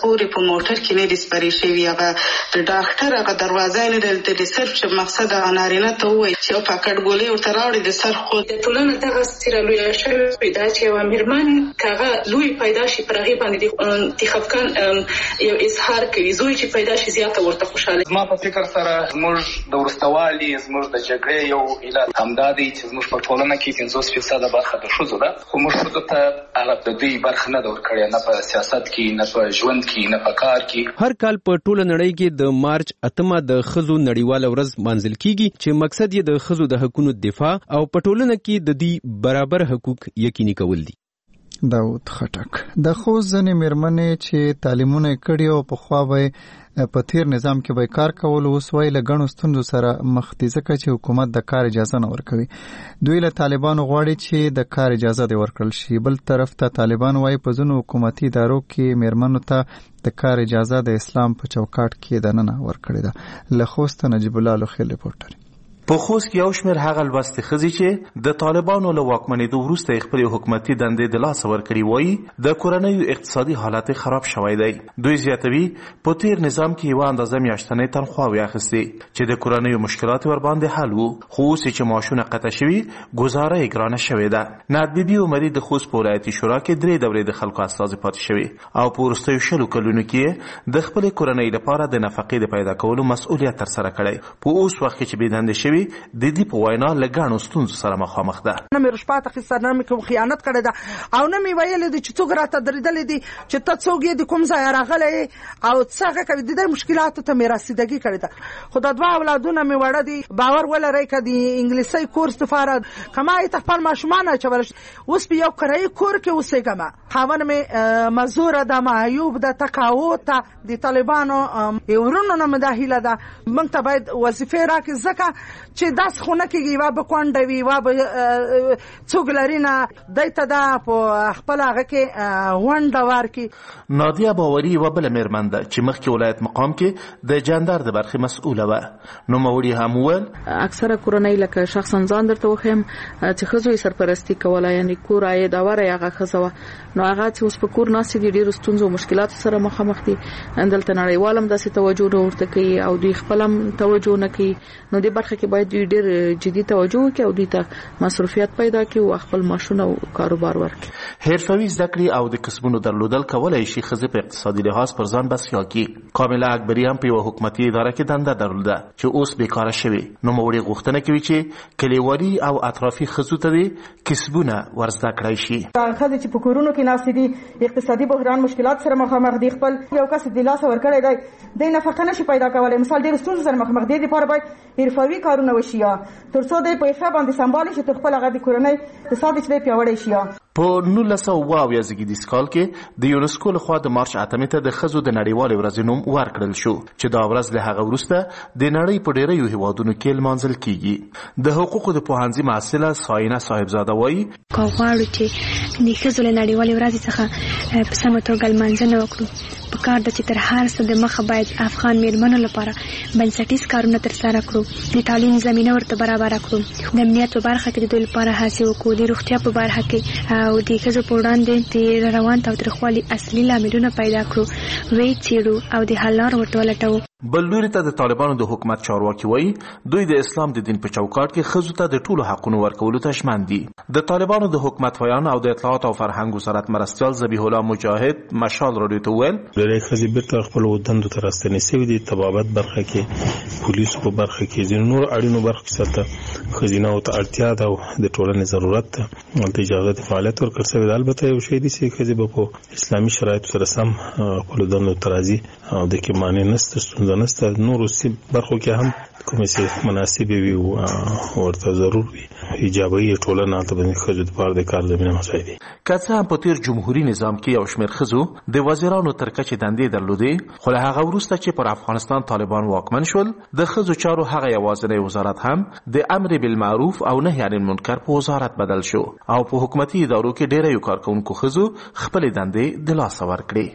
موټر کې نه ډسپری شوی هغه د ډاکټر هغه دروازه نه دلته د صرف مقصد هغه نارینه ته وایي چې او پاکټ ګولې ورته راوړي د سر خو د ټولنه دغه ستره لوی شوی پیدا چې و مېرمن کاغه لوی پیدا شي پرغي باندې انتخابکان یو اظهار کوي زوی چې پیدا شي زیاته ورته خوشاله ما په فکر سره موږ د ورستوالي موږ د جګړې یو علت همدا دی چې موږ په ټولنه کې پنځوس فیصد برخه د ښځو ده خو موږ ښځو ته هغه د دوی برخه نه ده ورکړې نه په سیاست کې نه په ژوند کې نه په کار کې. هر کال په ټوله نړۍ کې د مارچ اتمه د ښځو نړیواله ورځ مانځل کیږي چې مقصد یې د ښځو د حقوقو دفاع او په ټولنه کې د دې برابر حقوق یقیني کول دي. داود خټک د خوځ ځنې مېرمنې چې تعلیمونه کړي او په خوا به په تیر نظام کې به کار کول اوس وای له غنو ستونزو سره مخ دي ځکه چې حکومت د کار اجازه نه ورکوي. دوی له طالبانو غواړي چې د کار اجازه دی ورکړل شي. بل طرف ته طالبان وای په ځینو حکومتي ادارو کې مېرمنو ته د کار اجازه د اسلام په چوکاټ کې دننه ورکړې ده. له خوست نجیب الله لوخیل ریپورټر. په خوست کې یو شمېر هغه لوستې ښځې چې د طالبانو له واکمنېدو وروسته یې خپلې حکومتي دندې د لاسه ورکړي وایي د کورنیو اقتصادي حالت خراب شوی دی. دوی زیاتوي په تیر نظام کې یوه اندازه میاشتنۍ تنخواوې اخیستې چې د کورنیو مشکلات ورباندې حل وو، خو اوس چې معاشونه قطع شوي ګزاره یې ګرانه شوې ده. نعت بیبي عمري د خوست په ولایتي شورا کې درې دورې د خلکو استازي پاتې شوي او په وروستیو شلو کلونو کې د خپلې کورنۍ لپاره د نفقې د پیدا کولو مسؤلیت ترسره کړی. په اوس وخت کې چې بېدندې شوي د دې په وینا له ګڼو ستونزو سره مخامخ ده. نه مې رشوت اخیستی، نه مې کوم خیانت کړی ده او نه مې ویلی دي چې څوک راته درېدلی دي چې ته څوک یې د کوم ځایه راغلی او څه هغه کوي. د دې مشکلاتو ته مې رسیدګي کړې ده. خو د دوه اولادونه مې وړه دي. باور ولرئ که د انګلیسۍ کورس دپاره که ما یې ته خپل ماشومان اچولی اوس په یو کرایي کور کې اوسېږم. خاوند مې مزوره ده، معیوب ده، تقاعد ته د طالبانو ورونو نه مې دا هیله ده موږ ته باید وظیفې راکړي ځکه چې داس خونه کېږي یوه به کونډه وي یوه به څوک لري نه دی ته دا په خپل هغه کې ونډه ورکړي. نادیه باوري یوه بله مېرمن ده چې مخکې ولایت مقام کې د جندر د برخې مسؤله وه. نوموړي هم وویل اکثره کورنۍ لکه شخصا ځان درته وښیم چې ښځو یې سرپرستي کوله، یعنې کور عاید اوره یې هغه ښځه وه. نو هغه چې اوس په کور ناستې دي ډېرو ستونزو او مشکلاتو سره مخامخ دي. دلته نړیوال هم داسې توجه نه ورته کوي او دوی خپل هم توجه نه کوي. نو دې برخه کې باید دوی ډېر جدي توجه وکړي او دوی ته مصروفیت پیدا کړي او خپل معاشونه او کاروبار ورکړي. حرفوي زده کړې او د کسبونو درلودل کولی شي ښځې په اقتصادي لحاظ پر ځان بسیا کړي. کامله اکبري هم په یوه حکومتي اداره کې دنده درلوده چې اوس بېکاره شوې. نوموړي غوښتنه کوي چې کلیوالي او اطرافي ښځو ته دې کسبونه ورزده کړی شي. ښځې چې په کورونو کې ناستې دي اقتصادي بحران مشکلات سره مخامخ دي، خپل یو کس د لاسه ورکړی دی دی نفقه نشي پیدا کولی. مثال ډېرو ستونزو سره مخامخ دي. دې لپاره باید حرفوي کارونه وشي تر څو دی په حرفه باندې سمبالي شي تر خپل هغه د کورنۍ اقتصاد چې دی پیاوړی شي. په نولس سوه اوه اویا زیږدیز کال کې د یونسکو لخوا د مارچ اتمې ته د ښځو د نړیوالې ورځې نوم ورکړل شو چې دا ورځ له هغه وروسته د نړۍ په ډېریو هېوادونو کې لمانځل کیږي. د حقوقو د پوهنځي محصله ساینه صاحبزاده وایي که غواړو چې د ښځو له نړیوالې ورځې څخه په سمه توګه لمانځنه وکړو په کار ده چې تر هر څه د مخه باید افغان مېرمنو لپاره بنسټیز کارونه ترسره کړو، د تعلیم زمینه ورته برابره کړو، د امنیت په برخه کې د دوی لپاره هڅې وکړو، د روغتیا په برخه کې او د ښځو په وړاندې د روان تاوتریخوالي اصلي لاملونه پیدا کړو، ویې څېړو او د حل لار ورته ولټوو. بل لوري ته د طالبانو د حکومت چارواکي وایي دوی د اسلام د دین په چوکاټ کې ښځو ته د ټولو حقونو ورکولو ته ژمن دي. د طالبانو د حکومت ویان او د اطلاعات او فرهنګ وزارت مرستیال ذبیح الله مجاهد مشال راډیو ته وویل ډېرې ښځې بېرته خپلو دندو ته راستنې سوي دي. طبابت برخه کې، پولیسو په برخه کې، ځینو نور اړینو برخو کې څه ښځینهو ته اړتیا ده او د ټولنې ضرورت ده هلته اجازه د فعالیت ورکړل سوې ده. البته یو شی دي چې ښځې به په اسلامي شرایطو سره سم خپلو دندو ته راځي او د کې مانع نشته، ستونزه نشته. نورو برخو کې هم کومې چې مناسبې وي او ورته ضرور وي ایجابي ټولنه هلته باندې ښځو دپاره د کار زمینه مساعد دي. که څه هم په تیر جمهوري نظام کې یو شمېر ښځو د وزیرانو تر کچې دندې درلودې، خو له هغه وروسته چې پر افغانستان طالبان واکمن شول د ښځو چارو هغه یوازینی وزارت هم د امر بالمعروف او نهي عن المنکر په وزارت بدل شو او په حکومتي ادارو کې ډېریو کارکوونکو ښځو خپلې دندې د لاسه ورکړې.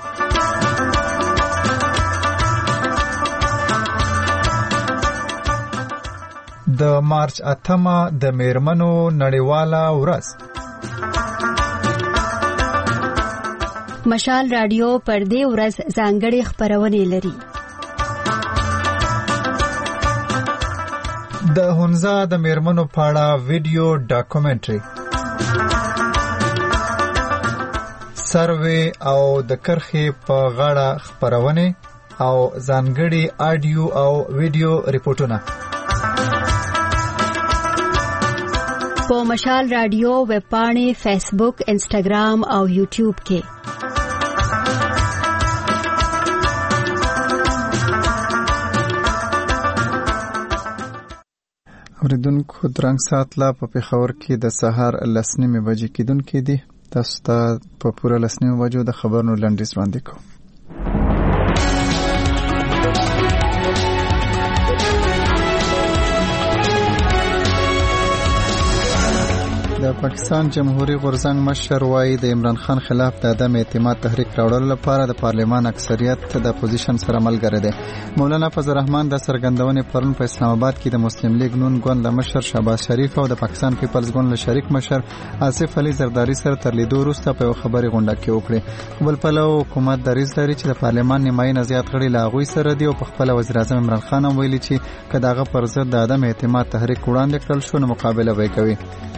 د مارچ اتمه د میرمنو نړیواله ورځ. مشال رادیو پر دې ورځ ځانګړې خبرونه لري. د هنزا د میرمنو پاړه ویډیو ډاکومنټري، سروې او د کرخې په غاړه خبرونه او ځانګړي آډیو او ویډیو ریپورتونه په مشال رادیو ویب پاڼې، فیسبوک، انسټاګرام او یوټیوب کې. اوریدونکو درنګ ساعت لا په پېښور کې د سهار لس نیمې بجې کېدونکې دي. تاسو ته په پوره لس نیمې بجو د خبرونو لنډیز وړاندې کوم. د پاکستان جمهوریت غورځنګ مشر وایي د عمران خان خلاف د عدم اعتماد تحریک راوړلو لپاره د پارلمان اکثریت د اپوزیشن سره ملګری دی. مولانا فضل الرحمن د سرګندونې پرون په اسلام آباد کې د مسلم لیگ نون ګوند د مشر شهباز شریف او د پاکستان پیپلز ګوند له شریک مشر آصف علي زرداری سره تر لیدو وروسته په یو خبري غونډه کې وکړه. بل پلو حکومت دریځ لري چې د پارلمان نیمایي نه زیات غړي له هغوی سره دي او په خپل وزیر اعظم عمران خان هم ویلي چې که دغه پر ضد د عدم اعتماد تحریک وړاندې کړل شو نو مقابله به کوي.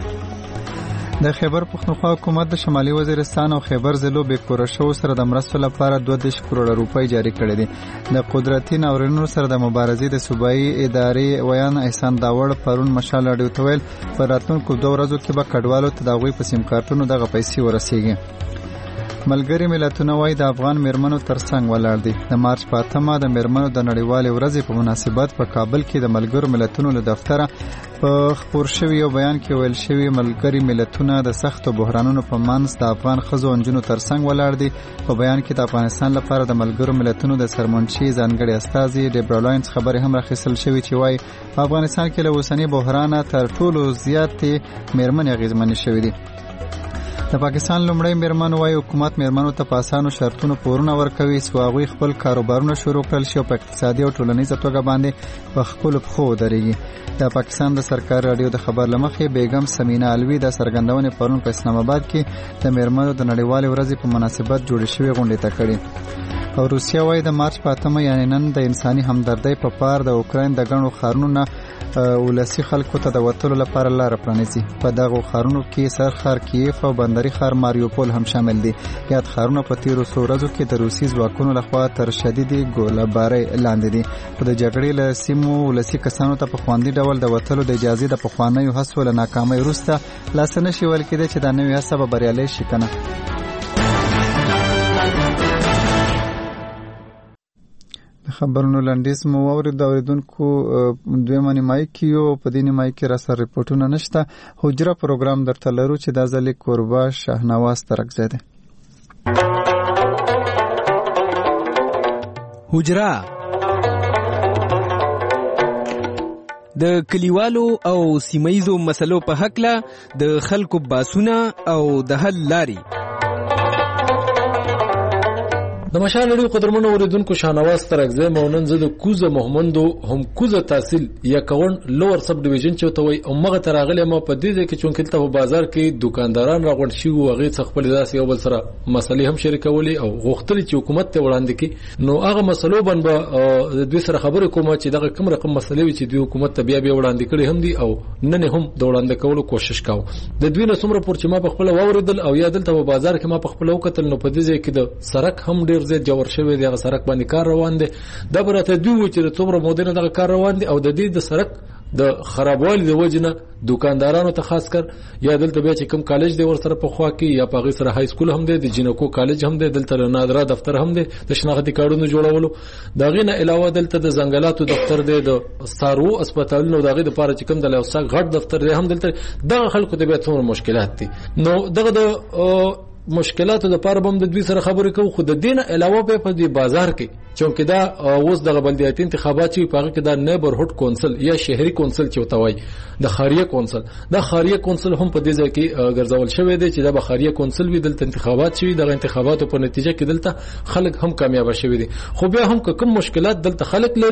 د خیبر پښتونخوا حکومت د شمالي وزیرستان او خیبر ضلعو بې کوره شوو سره د مرستو لپاره دوه دېرش کروړه روپۍ جاري کړې دي. د قدرتي ناورینونو سره د مبارزې د صوبایي ادارې ویان احسان داوړ پرون مشال راډیو ته ویل په راتلونکو دوه ورځو کې به کډوالو ته د هغوی په سیم کارتونو دغه پیسې ورسیږي. ملګری ملتونه وایي د افغان میرمنو ترڅنګ ولاړ دي. د مارچ په اتمه د میرمنو د نړیوالې ورځې په مناسبت په کابل کې د ملګرو ملتونو له دفتره په خپور شوی یو بیان کې ویل شوی ملګری ملتونه د سختو بحرانونو په منځ د افغان ښځو او نجونو ترڅنګ ولاړ دي. په بیان کې د افغانستان لپاره د ملګرو ملتونو د سرمنشي ځانګړي استازي ډیبرا لاینز خبرې هم راخیستل شوی چې وایي په افغانستان کې له اوسني بحرانه تر ټولو زیاتې میرمنې اغېزمنې شوې دي. د پاکستان لومړی میرمن وایي حکومت میرمنو ته په اسانو شرطونو پورونه ورکوي څو هغوی خپل کاروبارونه شروع کړل شي او په اقتصادي او ټولنیزه توګه باندې په خپلو پښو ودرېږي. د پاکستان د سرکاري راډیو د خبر له مخې بیګم سمینا الوی د سرګندونې پرون په اسلام آباد کې د میرمنو د نړیوالې ورځې په مناسبت جوړې شوې غونډې ته کړې. او روسیه وایي د مارچ په اتمه یعنې نن د انساني همدردۍ په پار د اوکراین د ګڼو ښارونو نه ولسي خلکو ته د وتلو لپاره لاره پرانیزي. په دغو ښارونو کې سرخار کیف او بندري ښار ماریوپول هم شامل دي. یاد ښارونه په تیرو څو ورځو کې د روسي ځواکونو لخوا تر شدیدې ګولهبارۍ لاندې دي. خو د جګړې له سیمو ولسي کسانو ته په خوندي ډول د وتلو د اجازې د پخوانیو هڅو له ناکامۍ وروسته لاسه نشي ویل کېدی چې دا نوې هڅه به بریالۍ شي که نه. خبرونو لنډیز مو واورید. اوریدونکو دویمه نیمایي کې یو په دې نیمایي کې را سره ریپورټونه نشته. حجره پروګرام درته لرو چې دا ځلې کوربه شهنواز ترکزی دی. حجره د کلیوالو او سیمایزو مسلو په هکله د خلکو باسونه او د حل لاري. د مشال لري قدرمنو اوریدونکو شاهنواز ترکزی مونن زه د کوزه محمدو هم کوزه تحصیل یا کون لوور سب ډیویژن چوتوي او مغه تراغله ما په دې کې چونکې ته په بازار کې دکانداران راغون شي او هغه څخه خپل داسې یو بل سره مسلې هم شریکولې او غوښتل چې حکومت ته وړاندې کړي. نو هغه مسلو باندې د دوی سره خبرې کوم چې دغه کوم رقم مسلې وي چې دوی حکومت ته بیا بیا وړاندې کړي هم دي او نن هم د وړاندې کولو کوشش کاوه. د دوی نو څومره پور چې ما په خپل واوریدل او یا دلته په بازار کې ما په خپل وکتل نو په دې کې د سرک هم ډیر زیات جوړ شوی دی. هغه سرک باندې کار روان دی. دا برته دوی چې څومره مودنه دغه کار روان دی او د دې د سرک د خرابوالي د وجنه دکاندارانو ته خاص کر یا دلته به چې کوم کالج دی ور سره په خوا کې یا په غي سره های سکول هم دی د جنکو کالج هم دی دلته نادره دفتر هم دی د شناختی کارونو جوړولو. دا غینه علاوه دلته د زنګلاتو دفتر دی د سارو هسپتالونو دغه د پاره چې کوم د لوساک غټ دفتر دی هم دلته دغه خلکو ته به څومره مشکلات دي. نو دغه د مشکلاتو لپاره هم د دوی سره خبرې کوو. خو د دین علاوه په دې بازار کې چونکې دا اوس د بلدیاتي انتخابات چې په هغه کې د نیبرهوډ کونسل یا شهري کونسل چې وتاوي د خاریه کونسل د خاریه کونسل هم په دې ځای کې ګرځول شوی دی چې د خاریه کونسل وی دلته انتخابات شوی د انتخاباتو په نتیجه کې دلته خلک هم کامیاب شوی دي. خو بیا هم کوم مشکلات دلته خلک لري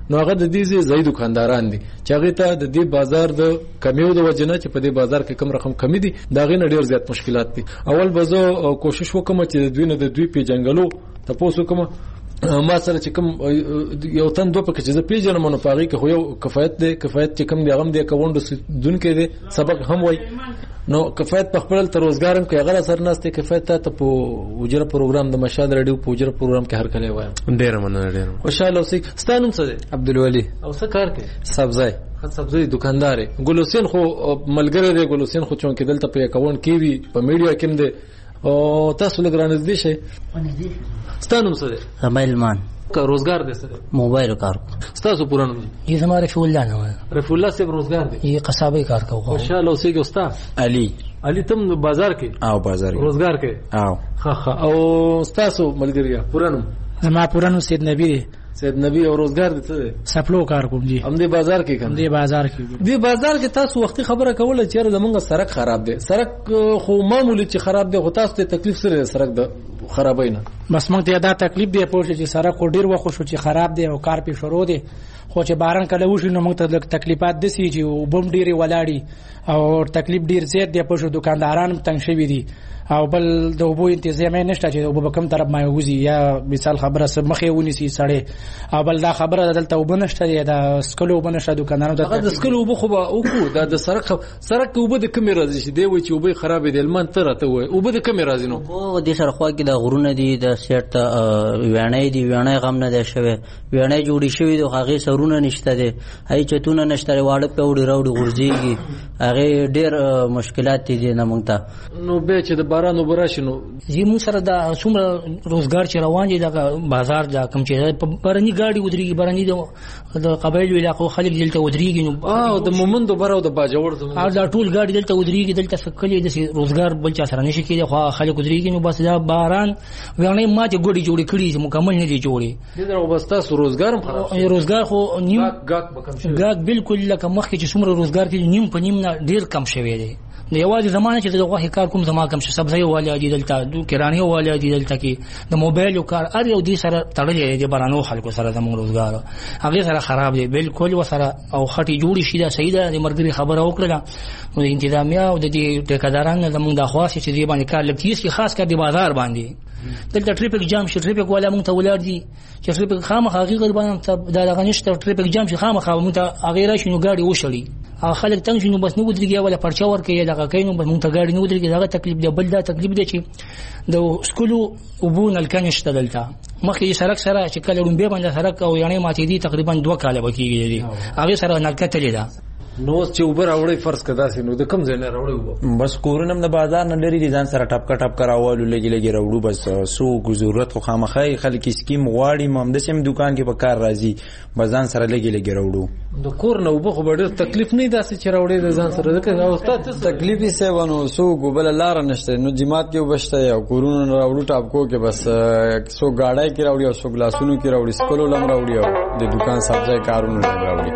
نو هغه د دې ځای دکانداران دي چې هغه ته د دې بازار د کمیو د وجنه چې په دې بازار کې کم رقم کمی دي دا غي نه ډیر زیات مشکلات دي. اول به زه کوشش وکم چې د دوی نه د دوی پیجنګلو تاسو کوم ما سره چې کوم یو تن دوه پکې چې زه پیژنم نو پاغي کې خو یو کفایت دی کفایت چې کوم دی غم دی کوند دن کې دی سبق هم وای نو کفایت په خپل تر روزګارم کې هغه سر نهسته کفایت ته په وجره پروګرام د مشاد رادیو په وجره پروګرام کې هر کله وایم ډیر مننه ډیر خوشاله اوسئ. ستانم څه دی؟ عبدالولی. او څه کار کوي؟ سبزی. سبزی دکاندار. ګلوسین خو ملګری دی ګلوسین خو چون کې دلته په اکاونټ کې وی په میډیا کې دی او تاسو لګرانځ دي شي. ستانم څه دی؟ رمایلمان. का रोजगार दे सके मोबाइल कार स्ता पुराना ये हमारे रफीउल्ला नाम है रफीउल्ला से रोजगार दे ये कसाबे कार का होगा माशाल्लाह उसी के उस्ताद अली अली तुम बाजार के आओ बाजार रोजगार के आओ हाँ हाँ और स्तासो मलगरिया पुराना मैं पुराना सैयद नबी सैयद नबी और रोजगार देते सपलो कार कोम जी हम दे बाजार के हम दे बाजार के दे बाजार के تاسو وختي خبره کوله چې زمونږ سړک خراب دی سړک خو معمولی چې خراب دی خو تاسو ته تکلیف سره سړک د خرابای نه بس موږ ته دا تکلیف دی پوه چې سړک ډیر وخت شو چې خراب دی او کار په شروع دی خو چې باران کله وشي نو موږ ته تکلیفات دي چې وبم ډیره ولاړی او تکلیف ډیر زیات دی په شو دکانداران تنگ شوی دي او بل د وبو تنظیم نشته چې وبو کوم طرف ما وزي یا مثال خبره سم مخې ونیسي سړی او بل دا خبره دلته وبو نشته دا سکلو وبو نشته دکاندارانو ته د سکلو وبو خو او کو دا د سرک سرک وبو د کمی راځي چې دی و چې وبو خراب دی المان تر ته وای وبو د کمی راځي نو او د سره خو کې د غرونه دي د سیټ ویانې دي ویانې غم نه دی شوی ویانې جوړی شوی د هغه سرونه نشته دي هي چتونه نشته واړه په وړي راوړي غورځيږي هغه ډېر مشکلات دي نه مونږ ته نو به چې د باران وبراشنو زمو سره د څومره روزګار چې روان دي د بازار د کم چې برني ګاډي ودرېږي برني د قبایل علاقو خلک دلته ودرېږي نو او د مومند برو د باجوړ او د ټول ګاډي دلته ودرېږي دلته سکلي د روزګار بل چا سره نشي کېږي خو خلک ودرېږي نو بس دا باران ویانې ماته ګوډي جوړې کړي چې مکمل نه دي جوړې دغه بس تاسو روزګار خراب روزګار خو نیم ګاګ بکم شي ګاګ بالکل لکه مخکې چې څومره روزګار کې نیم په نیم نه ډیر کم شوی دی د یوازې زمانه چې دغه کار کوم زما کم شه سبزی والا دي دلته کرانه والا دي دلته کې د موبایل کار ار یو دي سره تړلې دي بارانو خلکو سره زموږ روزګار هغه سره خراب دي بالکل وسره او خټي جوړی شي دا سیده د مرګري خبره وکړه نو د انتظامیه او د دې ټیکادارانو زموږ د خواص چې دی باندې کار لکه چې خاص کر دی بازار باندې دلته ټریفیک جام شي ټریفیک والا مونږ ته ولر دي چې ټریفیک خامخ هغه غربان ته دا لغنشت ټریفیک جام شي خامخ مونږ ته هغه راشي نو ګاډي وشړي هغه خلک تنګ شي نو بس نو ودرېږي ولا پرچا ورکې دغه کینو بس مونږ ته ګاډي نو ودرېږي دغه تکلیف دی بل دا تکلیف دی چې د سکولو وبون الکنشت دلته مخکې سړک سره چې کله رومبه باندې سړک او یعنی ماته دي تقریبا دوه کاله بکیږي هغه سره نلکته لیدا نو چې اوبر اوري فرض کدا سي نو د کم ځای نه راوړي بس کورونم د بازار نه لري دي ځان سره ټپکا ټپکا راوالو لګي لګي راوړو بس سو ضرورت خو خامخای خلک سکیم غواړي مم د سیم دکان کې په کار راځي بزان سره لګي لګي راوړو د کور نه وبخ ډېر تکلیف نه داسې چې راوړي د ځان سره دغه او استاد تکلیف یې سیوانو سو ګوبل لار نشته نو جماعت کې وبشته او کورونو راوړو ټاپکو کې بس سو گاډای کې راوړي او سو ګلاسونو کې راوړي سکولو لم راوړي او د دکان سبزی کارونو راوړي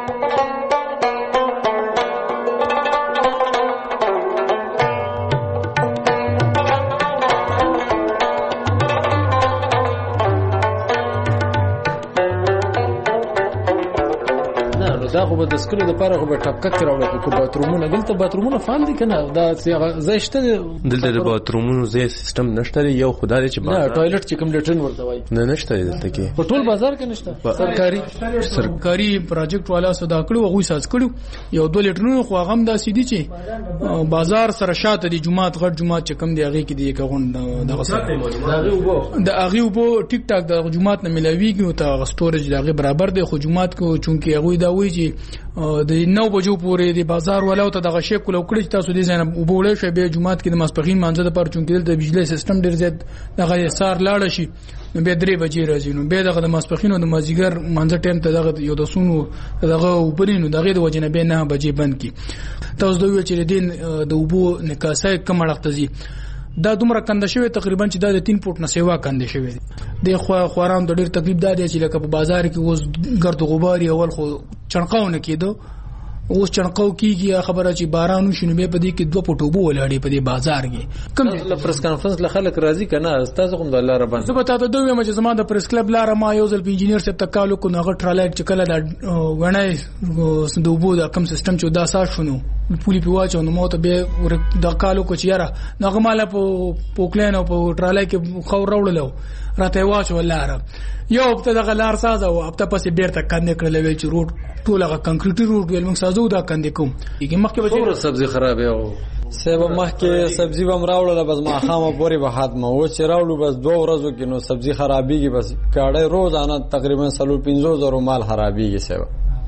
دا خو د سکلو لپاره خو به ټپکا کې راوړل کو باترومونه دلته باترومونه فعال دي کنه دا زیشته دلته د باترومونو زی سیستم نشته یو خدای چې نه ټایلټ چې کوم لټرین ورته وای نه نشته دلته کې په ټول بازار کې نشته سرکاري سرکاري پروجیکټ والا صدا کړو هغه ساز کړو یو دوه لټرونو خو هغه هم دا سیدي چې بازار سره شاته دي جمعات غټ جمعات چې کوم دی هغه کې دی کغون دغه سره د هغه وبو ټیک ټاک د جمعات نه ملاویږي او ته سټوریج دغه برابر دی خو جمعات کو چونکی هغه دا وایي د نو بجو پورې د بازار ولاو ته دغه شی کولو کړی تاسو دې ځنه وبولې شی به جمعات کې د ماسپخین مانځه د پر چونکی د بجلی سیستم ډیر زیات دغه سار لاړ شي نو به درې بجې راځي نو به دغه د ماسپخین او د مازیګر مانځه ټیم ته دغه یو د سونو دغه وبرینو دغه د وجنه به نه بجې بند کی تاسو دوی چې دین د وبو نکاسه کم اړختزي دا دومره کنده شوی تقریبا چې دا د تین فوټ نه سیوا کنده شوی د خو خورام د ډیر تکلیف دا دی چې لکه په بازار کې اوس ګرد غبار اول خو چنقاونه کېدو اوس چنقو کیږي خبره چې باران وشي نو به په دې کې دوه پټوبو ولاړې په دې بازار کې کوم د پریس کانفرنس له خلک راضي کنه تاسو کوم د الله ربان زه به تاسو ته دوی چې زما د پریس کلب لاره ما یو ځل انجینیر صاحب تکالو کو نغه ټرالایټ چې کله دا ونای صندوقو دا کم سیستم چې دا سات شونو پولی پیواچو نو مو ته به د کالو کو چیرې نغه مال په پوکلین او په ټرالای کې خو راوړلو راته واچو لاره یو په دغه لار ساز او په تاسو بیرته کاندې کړل ویل چې روډ ټوله کنکریټي روډ ویل موږ سازو دا کاندې کوم یګ مخکې به سبزی خراب یو سبا مخکې سبزی بم راوړل بس ما خامه پوری به خاتمه و چې راوړو بس دوه ورځو کې نو سبزی خرابېږي بس کاړې روزانه تقریبا سلو پنځه زره مال خرابېږي سبا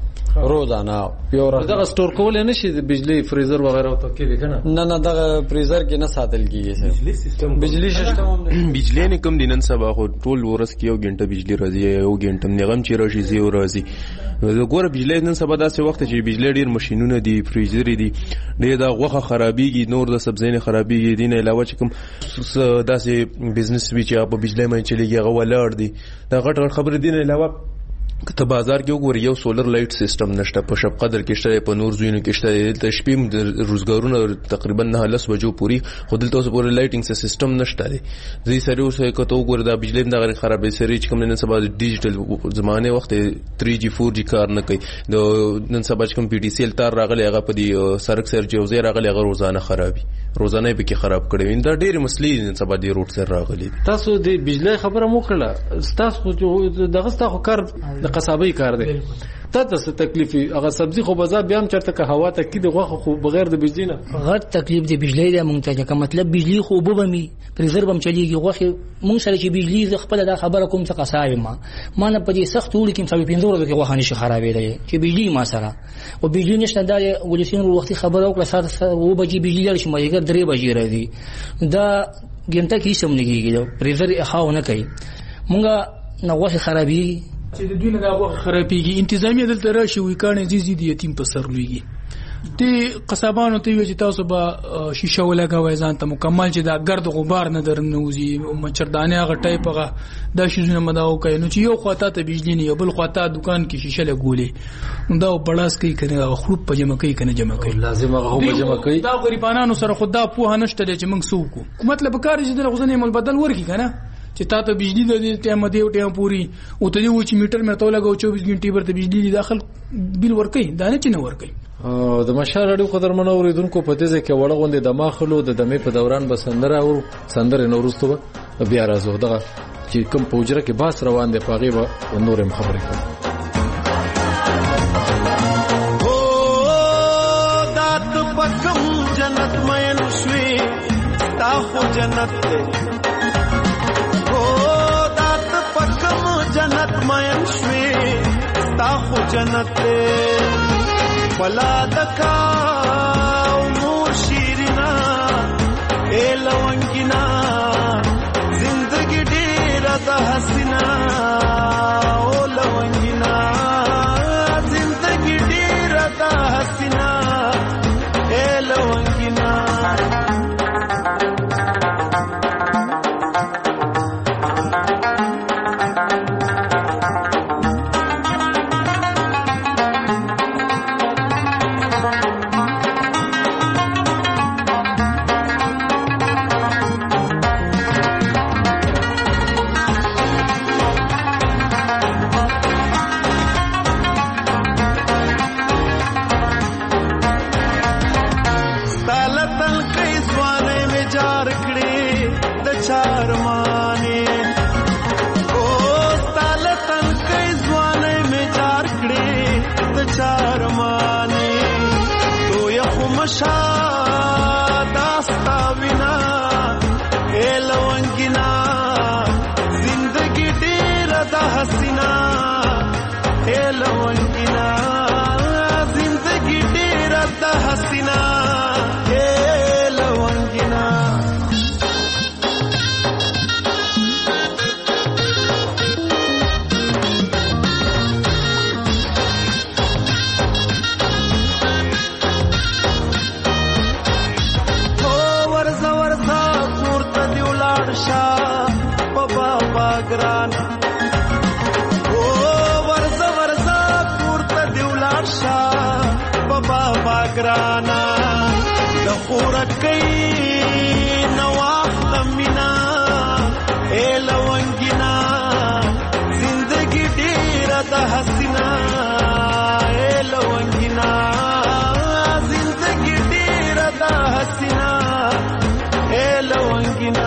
روزانه یو ورځ دغه سٹور کول نه شي د بجلی فریزر وغیرہ او ته کې کنه نه نه دغه فریزر کې نه ساتل کیږي بجلی سیستم بجلی سیستم بجلی نه کم دینن سبا خو ټول ورځ کې یو غنټه بجلی راځي یو غنټه نغم چې راشي زی راځي ګوره بجلی نن سبا داسې وخت چې بجلی ډیر ماشينونه دي فریزر دي ډیر دا غوخه خرابېږي نور د سبزی نه خرابېږي دین علاوه چې کوم داسې بزنس وی چې په بجلی باندې چلیږي هغه ولاړ دي دا غټ غټ خبره دین علاوه کته بازار کې وګورئ یو سولر لایټ سیستم نشته په شپ قدر کې شته په نور زوینو کې شته د شپې د روزګارونو تقریبا نه لس بجو پوری خو دلته اوس پورې لایټینګ سیستم نشته دی زی سره اوس کته وګورئ د بجلی د غیر خرابې سری چې کوم نن سبا د ډیجیټل زمانه وخت تھری جی فور جی کار نه کوي د نن سبا چې کوم پی ډی سی ال تار راغلی هغه په دې سرک سر جوزي راغلی هغه روزانه خرابي روزانه به کې خراب کړي دا ډېر مسلې نن سبا د روټ سر راغلي تاسو د بجلی خبره مو کړله تاسو دغه تاسو کار د قصابی کار دی تاسو تکلیف هغه سبزی خو بازار بیا هم چرته که هوا ته کې د غوخه خو بغیر د بجلی نه غټ تکلیف دی بجلی د مونږ ته مطلب بجلی خو وبمي پریزر بم چلیږي غوخه مونږ سره چې بجلی ز خپل د خبره کوم څه قصاوي ما ما نه پدې سخت وړي کوم څه پینځور د غوخه نشي خرابې دی چې بجلی ما سره او بجلی نشته د ولسین وختي خبره وکړه ساده و بجې بجلی لري شمه یې درې بجې راځي دا ګنټه کې سم نه کیږي پریزر اخاو نه کوي مونږه نه غوخه خرابي چې د دوی نه دا غوښه خرابېږي انتظامیه دلته راشي وایي کاڼې ځي د یتیم په سر لویږي دې قصابانو ته وایي چې تاسو به شیشه ولګوئ ځان ته مکمل چې دا ګرد غبار نه درنوځي مچردانې هغه ټایپ هغه دا شیزونه مدا وکړي نو چې یو خواته ته بجلی نه یو بل خواته دکان کې شیشه لګولې نو دا بړاس کوي کنه خروپ په جمع کوي کنه جمع کوي لازم هغه په جمع کوي دا غریبانو سره خدا په نشته چې موږ سوکو مطلب کار چې د غوښنې مل بدل ورکی کنه چې تا ته بجلی د دې ټیم دی ټیم پوری او ته یو چې میټر مې تو لګاو چوبیس غنټې ورته بجلی داخل بل ورکي دا نه چې نه ورکي د مشال اړو قدرمن اوریدونکو په دې ځکه وړه غونډه د ماخلو د دمه په دوران بسندره او سندره نورستو بیا راځو دغه چې کوم پوجره کې باس روان دی پاغي و نورم خبرې کوي او دات پکم جنت مې نشوي تا خو جنت ته جنت مین شوی تا خو جنت بلا دکا مور شیرنا اے لونگینا زندگی ډیر د حسینا او لونگینا زندگی ډیر د حسینا اے لونگینا بابا ګرانا د خورکې نواخ لمینا اے لونګینا زندگی ډیر د حسینا اے لونګینا زندگی ډیر د حسینا اے لونګینا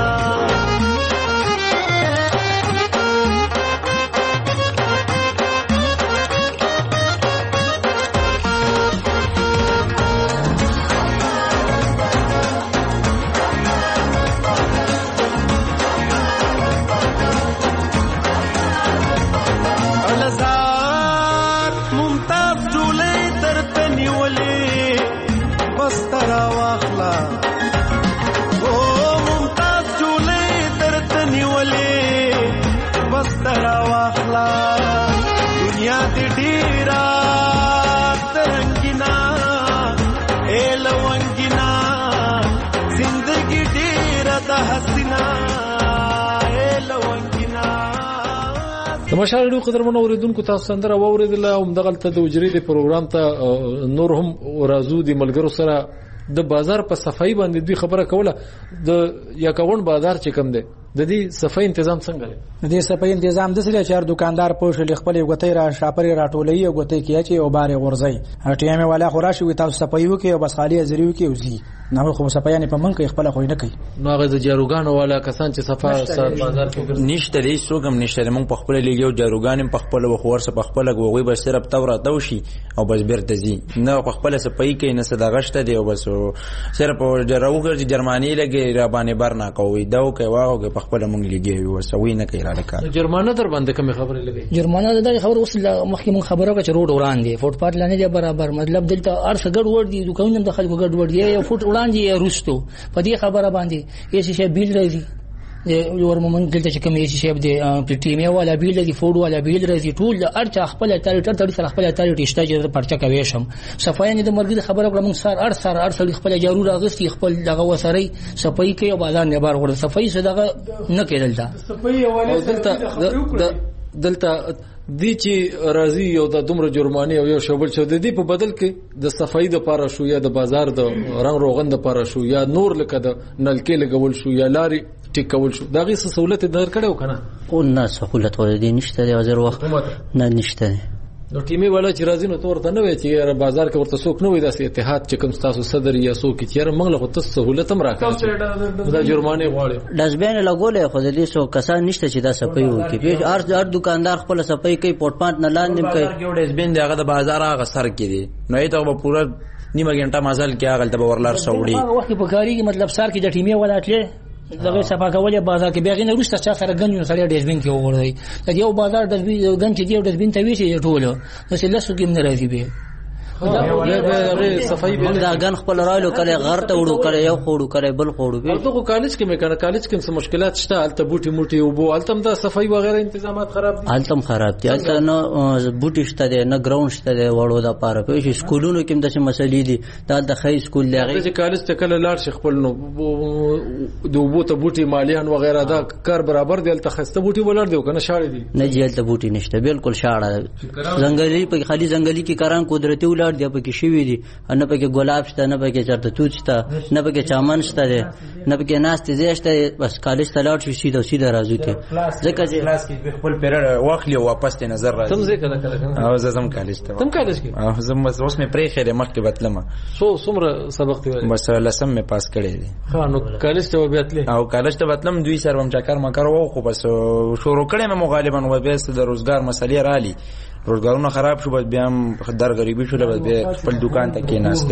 تماشا لري قدرمن اوریدونکو تاسو سندره واوریدل او دغلت د وجری د پروګرام ته نور هم رازو د ملګرو سره د بازار په صفای باندې دوی خبره کوله د یاکاون بازار چې کم دی د دې صفای تنظیم څنګه دی د دې صفای تنظیم د سره چار دکاندار پوښل خپل غوتې را شاپري راټولې او غوتې کیچې او بارې غورځي هټیامه والا خوراشي وي تاسو صفایو کې او بس خالی ازریو کې وزي نو خو صفایانه په منکه خپل خو نه کوي نو هغه د جاروګانو والا کسان چې صفا بازار کې نشته دې سوګم نشته موږ په خپل لیګو جاروګان په خپل وخور سره په خپل غوغي به صرف تورا دوشي او بس بیرته زی نه په خپل صفای کې نه صداغشته دی او بس صرف جاروګر جرمانی لګي را باندې برنا کوي دا او کوي واو په خپل موږ لیګي وسوي نه کوي را لکه جرمانه در باندې کوم خبره لګي جرمانه د خبر اوس مخکې مون خبره که روډ وران دي فوټ پات لانه دی برابر مطلب دلته ارس ګډ ور دي دکانونه د خلکو ګډ ور دي یو فوټ وړاندې روستو په دې خبره باندې هیڅ شی بیل راځي د ور مومن دلته چې کوم هیڅ شی د ټیمه والا بیل دي فوټ والا بیل راځي ټول ارچ خپل تاریخ تر سره خپل تاریخ شته چې پرچا کوي شم صفاین د مرګ خبره کړم سر ار سر ار سر خپل جارو راغستي خپل دغه وسري صفای کوي او بازار نه بار ور صفای صدقه نه کېدل دا صفای والا دلته دلته دی چې راضي یو د دومره جرمانه او یو شوبل شو د دې په بدل کې د صفای د پاره شو یا د بازار د رنگ روغند د پاره شو یا نور لکه د نلکې لګول شو یا لاري ټیکول شو دا غي سہولت در کړو کنه او نه سہولت ولې نشته د وزیر وخت نه نشته نو ټیمي والا چې راځي نو تور ته نه وي چې بازار کې ورته څوک نه وي داسې اتحاد چې کوم تاسو صدر یا څوک چې موږ له تاسو سہولت هم راکړي دا جرمانه غواړي داسبین لګولې خو د دې سو کسان نشته چې دا صفای وکړي په هر هر دکاندار خپل صفای کوي پټ پانت نه لاندې کوي یو داسبین دغه د بازار هغه سر کې دي نو ایته به پورا نیمه غنټه مازال کې هغه ته ورلار سوړي هغه وخت په کاری کې مطلب سر کې د ټیمي والا تل دغه صفا کولې بازار کې بیاغینه روسته چا سره غنیو سره ډیزبین کې وګورئ د یو بازار د غن چې دی ډیزبین ته ویشي ټولو نو چې لاسو کې نه راځي به دا صفای به دا غن خپل رالو کله غر ته وړو کله یو خوړو کله بل خوړو به ته کالج کې مې کنه کالج کې څه مشکلات شته الته بوټي موټي او بو الته دا صفای وغیرہ تنظیمات خراب دي الته خراب دي الته نو بوټي شته دي نه ګراوند شته دي وړو دا پاره په شي سکولونو کې د څه مسلې دي دا د خی سکول لغې چې کالج ته کله لاړ شي خپل نو د بو ته بوټي مالیان وغیرہ دا کار برابر دي الته خسته بوټي ولر دي کنه شاړې دي نه جیل ته بوټي نشته بالکل شاړه ځنګلي په خالي ځنګلي کې کاران قدرتي ولر دي په کې شي دي نه پکې ګلاب شته نه پکې چرته توت شته نه پکې چامن شته نه پکې ناست زیشته بس کالج ته لاړ شي سیده سیده راځو ته ځکه چې کلاس کې خپل پیرډ واخلي او واپس ته نظر راځي تم زه کله کله او زم کالج ته تم کالج کې او زم اوس مې پرې خیره مخ کې بتلم سو څومره سبق دی بس لسم مې پاس کړی دی ها نو کالج ته بتلې او کالج ته بتلم دوی سره هم چکر ما کارو خو بس شروع کړم مې غالبا و به ست د روزګار مسلې رالي روزګارونه خراب شو بس بیا هم در غریبي شو له بیا خپل دکان ته کې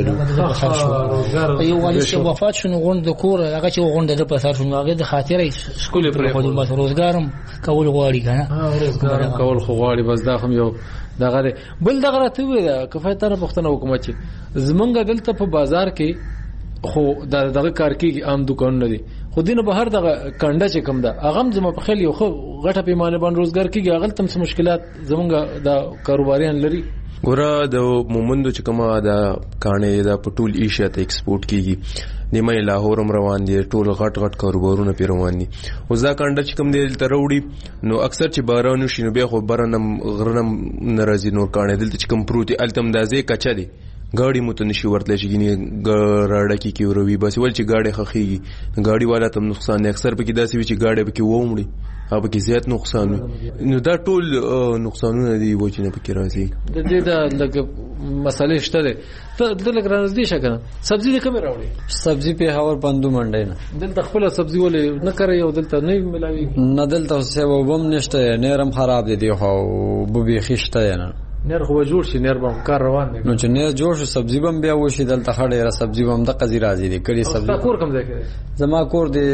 ناستلو یو والي چې وفات شو غوند د کور هغه چې غوند د په سر شو هغه د خاطرې سکول پر خو بس روزګارم کول غواړي کنه روزګار کول خو غواړي بس دا هم یو دغه بل دغه راته وي کفایت نه پښتنه حکومت چې زمونږ دلته په بازار کې خو دا دغه کار کې عام دکان نه دي خو دینه بهر دغه کنده چې کم ده اغم زما په خل یو خو غټه پیمانه باندې روزګار کېږي اغل تم څه مشکلات زمونږ د کاروباریان لري ګوره د مومندو چې کومه د کانې د پټول ایشیا ته ایکسپورټ کیږي نیمه لاهور هم روان دي ټول غټ غټ کاروبارونه پی روان دي او ځکه کنده چې کوم دی تر وړي نو اکثر چې بارانو شي نو بیا خو برنم غرنم ناراضي نور کانې دلته چې کوم پروتي التم دازې کچا دي ګاډي مو ته نشي ورتلی چې ګینې راډه کې کې وروي بس ول چې ګاډي خخېږي ګاډي والا ته نقصان دی اکثر پکې داسې وي چې ګاډي پکې وومړي او پکې زیات نقصان وي نو دا ټول نقصانونه دي و چې نه پکې راځي د دې د لږ مسالې شته دي ته د لږ رانږدې شه کنه سبزي د کومه راوړي سبزي په هاور بندو منډې نه دلته خپل سبزي ولې نه کوي او دلته نه ملاوي نه دلته څه وبم نشته نرم خراب دي خو بوبي خشته نه نیر خو جوړ شي نیر به کار روان دی نو چې نیر جوړ شي سبزي بم بیا وشي دلته خړې را سبزي بم د قزي راځي دي کړي سبزي تا کور کوم ځای کې زما کور دی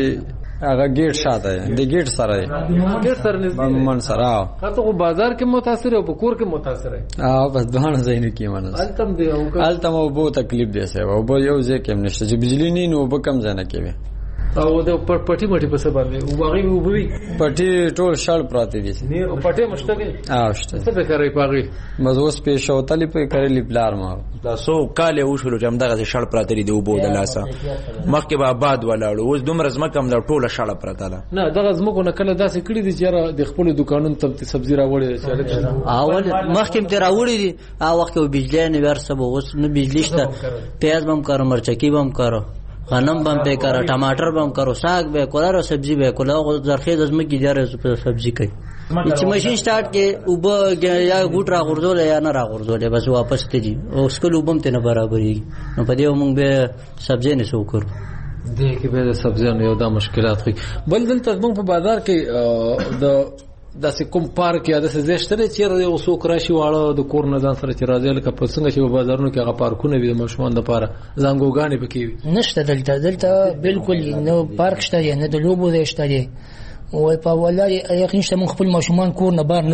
هغه گیټ شاته دی گیټ سره دی گیټ سره نږدې من سره هغه خو بازار کې متاثر او په کور کې متاثر دی او بس دوه ځایونه کې منځ التم دی او التم او بو تکلیف دی سه او بو یو ځای کې نشته چې بجلی نه نو به کم ځنه کې او د پټي مټي په سبا باندې او هغه وبوي پټي ټول شړ پراته دي نه پټي مشته دي او شته څه به کوي پاغي مزوس په شوتلی په کړلی پلار ما دا سو کاله وشلو چې همدغه شړ پراته دي او بو د لاسه مخکې به آباد ولاړو اوس دومره زمکه هم د ټوله شړ پراته ده نه دغه زمکو نه کله داسې کړی دي چې د خپل دکانونو ته سبزی راوړي چې اول مخکې ته راوړي دي هغه وخت بجلی نه ورسبه اوس نه بجلی شته پیاز بم کارو مرچکی بم کارو غنم بم به کارو ټماټر بم کارو ساگ به کولر سبزی به کولر زرخیز از مګی دیاره سبزی کوي چې ماشین سٹارټ کې او یا ګوټ را غورځول یا نه را غورځول بس واپس ته دي او سکل وبم ته نه برابرې نو په دې موږ به سبزی نه سو کړو دې کې به سبزیانو یو دا مشکلات خي بل دلته موږ په بازار کې د داسې کوم پارک یا داسې ځای شته چې یو څوک راشي واړه د کور نه ځان سره چې راځي لکه په څنګه چې په بازارونو کې هغه پارکونه وي د ماشومان دپاره زانګوګانې پکې وي نشته دلته دلته بالکل نه پارک شته دی نه د لوبو ځای شته دی وای په ولای یقین شته موږ خپل ماشومان کور نه بار نه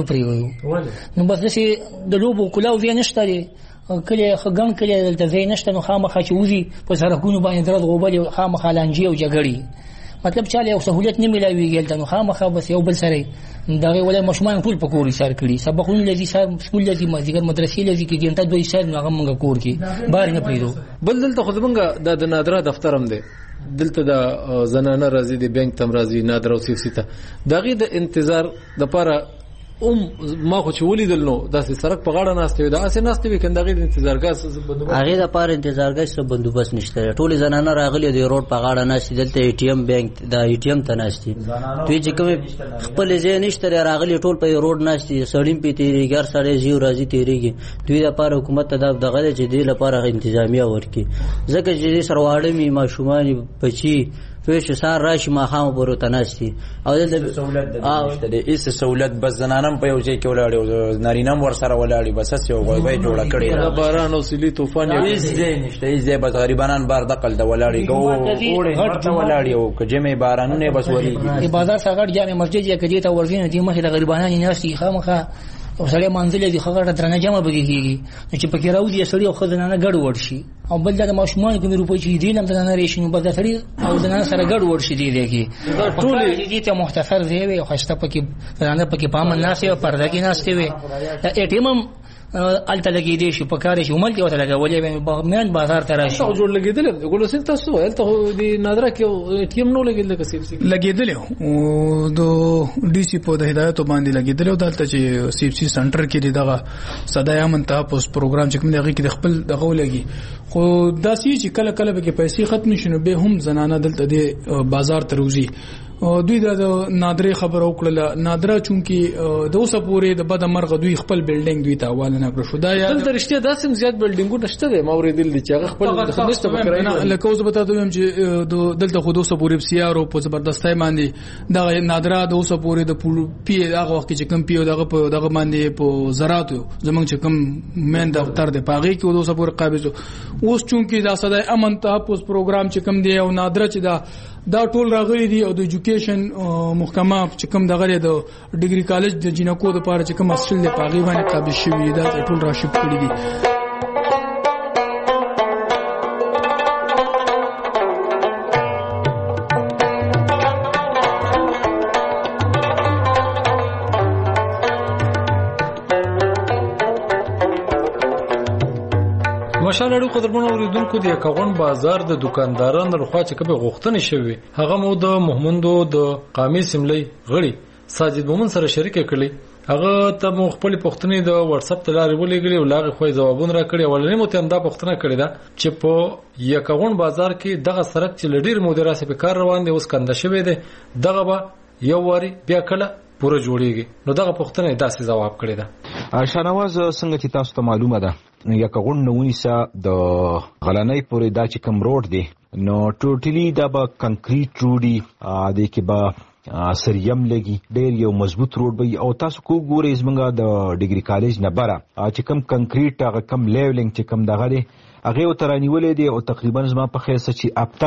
پریوي نو بس داسې د لوبو کلاو ځای نشته دی کله خګن کله دلته ځای نشته نو خامخا چې وځي په سرکونو باندې درز غوبل خامخا لانجې او جګړې مطلب چاله یو سہولت نه ملاويږي دلته نو خامخا بس یو بل سره دغه ولې مشمان ټول په کور سره کړی سبقونه لذي سره سکول لذي مازیګر مدرسې لذي کې ګنټه دوی سره هغه موږ کور کې بار نه پریدو بل دلته خو زمونږ د نادره دفتر هم دی دلته د زنانه راځي د بانک تم راځي نادره او سیف سیته دغه د انتظار د پاره ام ما خو چې ولیدل نو داسې سړک په غاړه ناشته وي دا اسې ناشته وي کنده غیر انتظارګاه څه بندوبست هغه د پاره انتظارګاه څه بندوبست نشته ټول زنانه راغلي د روډ په غاړه ناشته دلته ای ټی ایم بانک د ای ټی ایم ته ناشته دوی چې کوم خپل ځای نشته راغلي ټول په روډ ناشته سړیم په تیری ګر سره زیو راځي تیریږي دوی د پاره حکومت ته دغه چې دی لپاره انتظامیه ورکي ځکه چې سرواړې می ماشومان بچي فیش سار راشي ما خام برو تناشتي او د سہولت د دې ایس سہولت بس زنانم په یو ځای کې ولاړ نارینم ور سره ولاړ بس یو غوي جوړه کړی باران او سلی طوفان یې ایس دې نشته ایس دې بس غریبانان بار دقل د ولاړ ګو غټ ولاړ یو کجمه بارانونه بس وري بازار څنګه جامع مسجد یا کجې ته ورځي دي مخه د غریبانان نه ناشتي خامخه او سړی منځلې دي خبره درنه جمع بګیږي چې پکې راوځي سړی او خزانه ګډ وډ شي او بل دا ماشومان کوم روپۍ چې دي لم درنه ریشي نو بل سړی او درنه سره ګډ وډ شي دی دی ټول دي ته مختصر دی وي خو شته پکې درنه پکې پامن ناسي او پرده کې ناشته وي ا ټي ایم الته لګې دي شي پکاره شي عمل کې وته لګولې مېن بازار ته راشي او جوړ لګېدل ګولو سین تاسو الته دی نادره کې ټي ایم نو لګېدل کسب سي لګېدل او دو ډي سي په د هدایت باندې لګېدل او دلته چې سی اف سي سنټر کې دغه صدایا منته پوس پروګرام چې کوم دغه کې د خپل دغه ولګي خو داسې چې کله کله به پیسې ختم شونه به هم زنانه دلته د بازار ته روزي دوی د نادره خبر او کړل نادره چونکی د اوسه پورې د بد مرغ دوی خپل بلډینګ دوی ته حواله نه کړو شو دا یا دلته رښتیا داسې زیات بلډینګونه نشته د مورید دل چې هغه خپل نشته بکرای لکه اوس به تاسو هم چې دلته خو دوسه پورې سیارو په زبردستۍ باندې دا نادره د اوسه پورې د پی هغه وخت چې کم پیو دغه په دغه باندې په زراعتو زمونږ چې کم مین دفتر د پاغي کې دوسه پورې قابض اوس چونکی دا صدای امن تحفظ پروګرام چې کم دی او نادره چې دا دا ټول راغلي دي او د ایجوکیشن محکمه چې کوم دغه د ډیګري کالج د جنکو د پاره چې کوم اصل د پاغي باندې قابل شوی دا ټول راشد کړی دي مشالړو قدرمنو اوریدونکو د کاغون بازار د دکاندارانو لخوا چې کومه غوښتنه شوی هغه مو د محمدو د قامي سملې غړي ساجد مومن سره شریک کړي هغه ته مو خپل پوښتنې د واتس اپ ته لارې ولېږلې او لاغه خو ځوابونه راکړي. ولنې مو ته هم دا پوښتنه کړې ده چې په یکاغون بازار کې دغه سړک چې لډیر مودې راسي په کار روان دی اوس کنده شوی دی دغه به یو واری بیا کله پوره جوړیږي. نو دغه پوښتنه داسې جواب کړی ده. شانواز څنګه چې تاسو ته معلومه ده یکاغون نوونیسا د غلنۍ پورې دا چې کوم روډ دی نو ټوټلی دا به کنکریټ روډي د کې به سریم لګي ډېر یو مضبوط روډ وي او تاسو کو ګورئ زمونږ د ډیګري کالج نه بره چې کوم کنکریټ هغه کم لیولینګ چې کوم دغه دی هغه وترانیولې دی او تقریبا زما په خیسه چې اپتا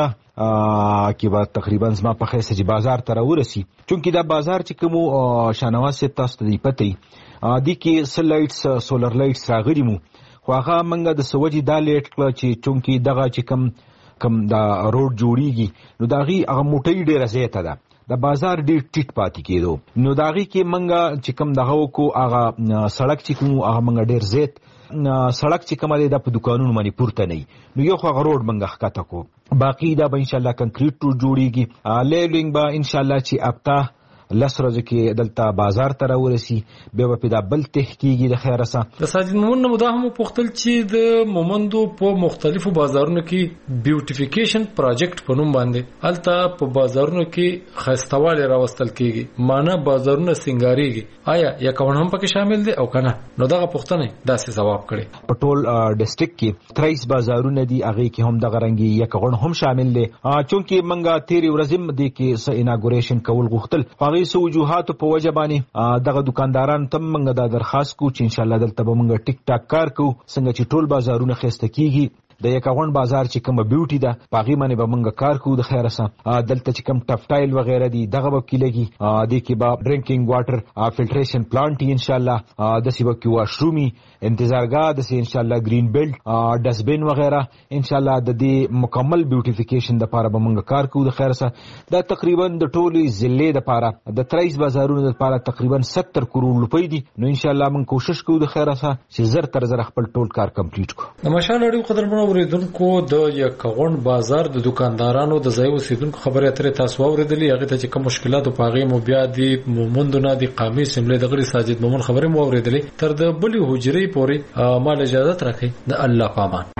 کې به تقریبا زما په خیسه چې بازار ته راورسي چونکی دا بازار چې کوم شانواز سے تاسو ته پته دی کې سلایټس سولر لایټس راغلي مو خو هغه منګه د سوجي دا لیټ کړ چې چونکی دغه چې کوم کم دا روډ جوړیږي نو داغي هغه موټی ډیره زیاته ده د بازار ډیر ټیټ پاتې کېدو نو داغي کې منګه چې کم دغه کو هغه سړک چې کوم هغه منګه ډیر زیات سړک چې کوم دی د په دکانونو باندې پورته نه نو یو خو هغه روډ منګه ښکته کو باقی دا به ان شاء الله کنکریټ ټو جوړیږي لیولینګ به ان شاء الله چې اپتا لس ورځې کې دلته بازار ته راورسي بیا به په دا بل تحقیقي د خیره سره د ساجد مومن نه مدا هم پوښتل چې د مومندو په مختلفو بازارونو کې بیوټیفیکیشن پروجیکټ په نوم باندې الته په بازارونو کې خستواله راوستل کیږي معنی بازارونه سنگاریږي آیا یکاون هم پکې شامل دي او کنه نو دغه پوښتنه داسې جواب کړي. په ټول ډیسټریکټ کې تریس بازارونه دي هغه کې هم دغه رنګي یکاون هم شامل دي چونکی منګه تیری ورځم دي کې س اناګوریشن کول غوښتل هغه سو وجوهات په وجه باندې دغه دکانداران تم منګه دا درخواست کو چې ان شاء الله دلته به منګه ټیک ټاک کار کو څنګه چې ټول بازارونه خسته کیږي د یکاغون بازار چې کوم بیوټي ده پاغي باندې به منګه کار کو د خیره سره دلته چې کوم ټفټایل وغیرہ دي دغه به کیلګي د کې به ډرینکینګ واټر فلټریشن پلانټ ان شاء الله د سی وکي واشرومي انتظارګاه د سي ان شاء الله گرین بیلټ ډسبین وغیرہ ان شاء الله د دې مکمل بیوټیفیکیشن د لپاره به منګه کار کو د خیره سره دا تقریبا د ټولي ضلع د لپاره د تریس بازارونو د لپاره تقریبا ستر کروڑ روپۍ دي نو ان شاء الله موږ کوشش کوو د خیره سره چې زر تر زر خپل ټول کار کمپلیټ کو. د مشال اړیو قدرمنو اوریدونکو د یکاغون بازار د دکاندارانو د ځای اوسیدونکو خبرې اترې تاسو اوریدلې هغه ته چې کوم مشکلات په هغه مو بیا د مومندونه د قامي سملې د غړي ساجد مومن خبرې مو اوریدلې تر د بلی حجرې پورې مال اجازه راکړي د الله پامان.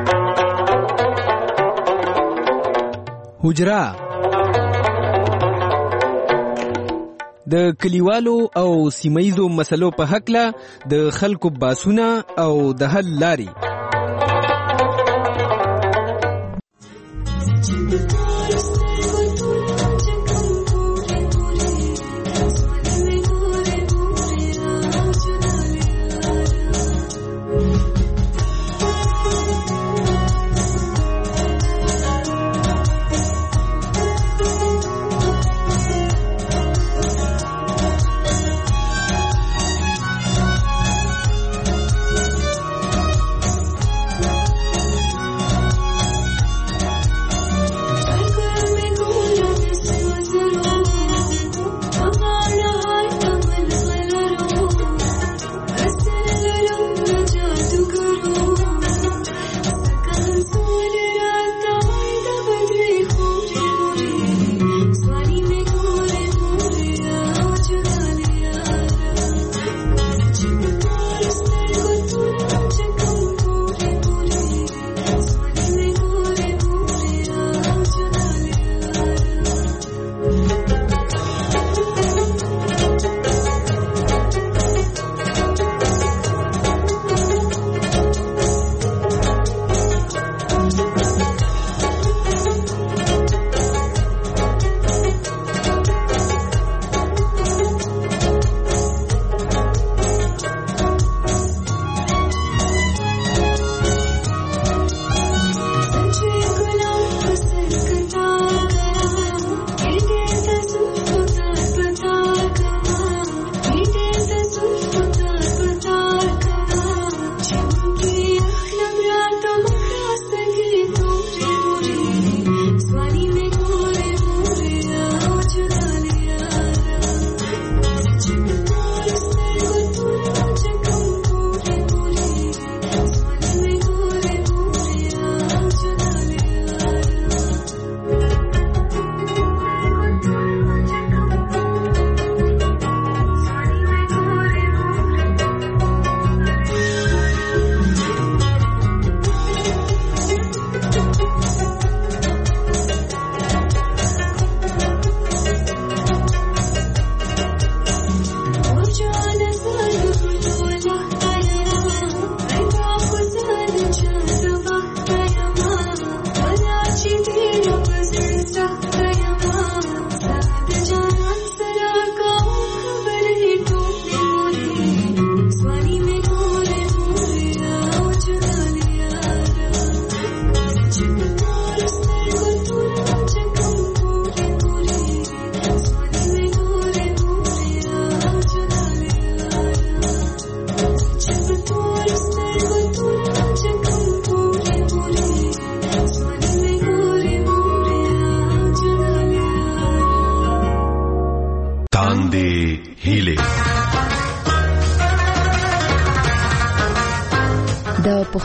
حجرا د کلیوالو او سیمایزو مسلو په حق له د خلکو باسونه او د حل لاري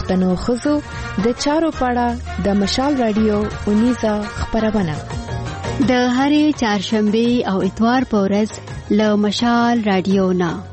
پښتنو ښځو د چارو پاړه د مشال رادیو اونیزه خبرونه د هرې چهارشنبه او اتوار په ورځ له مشال رادیو نه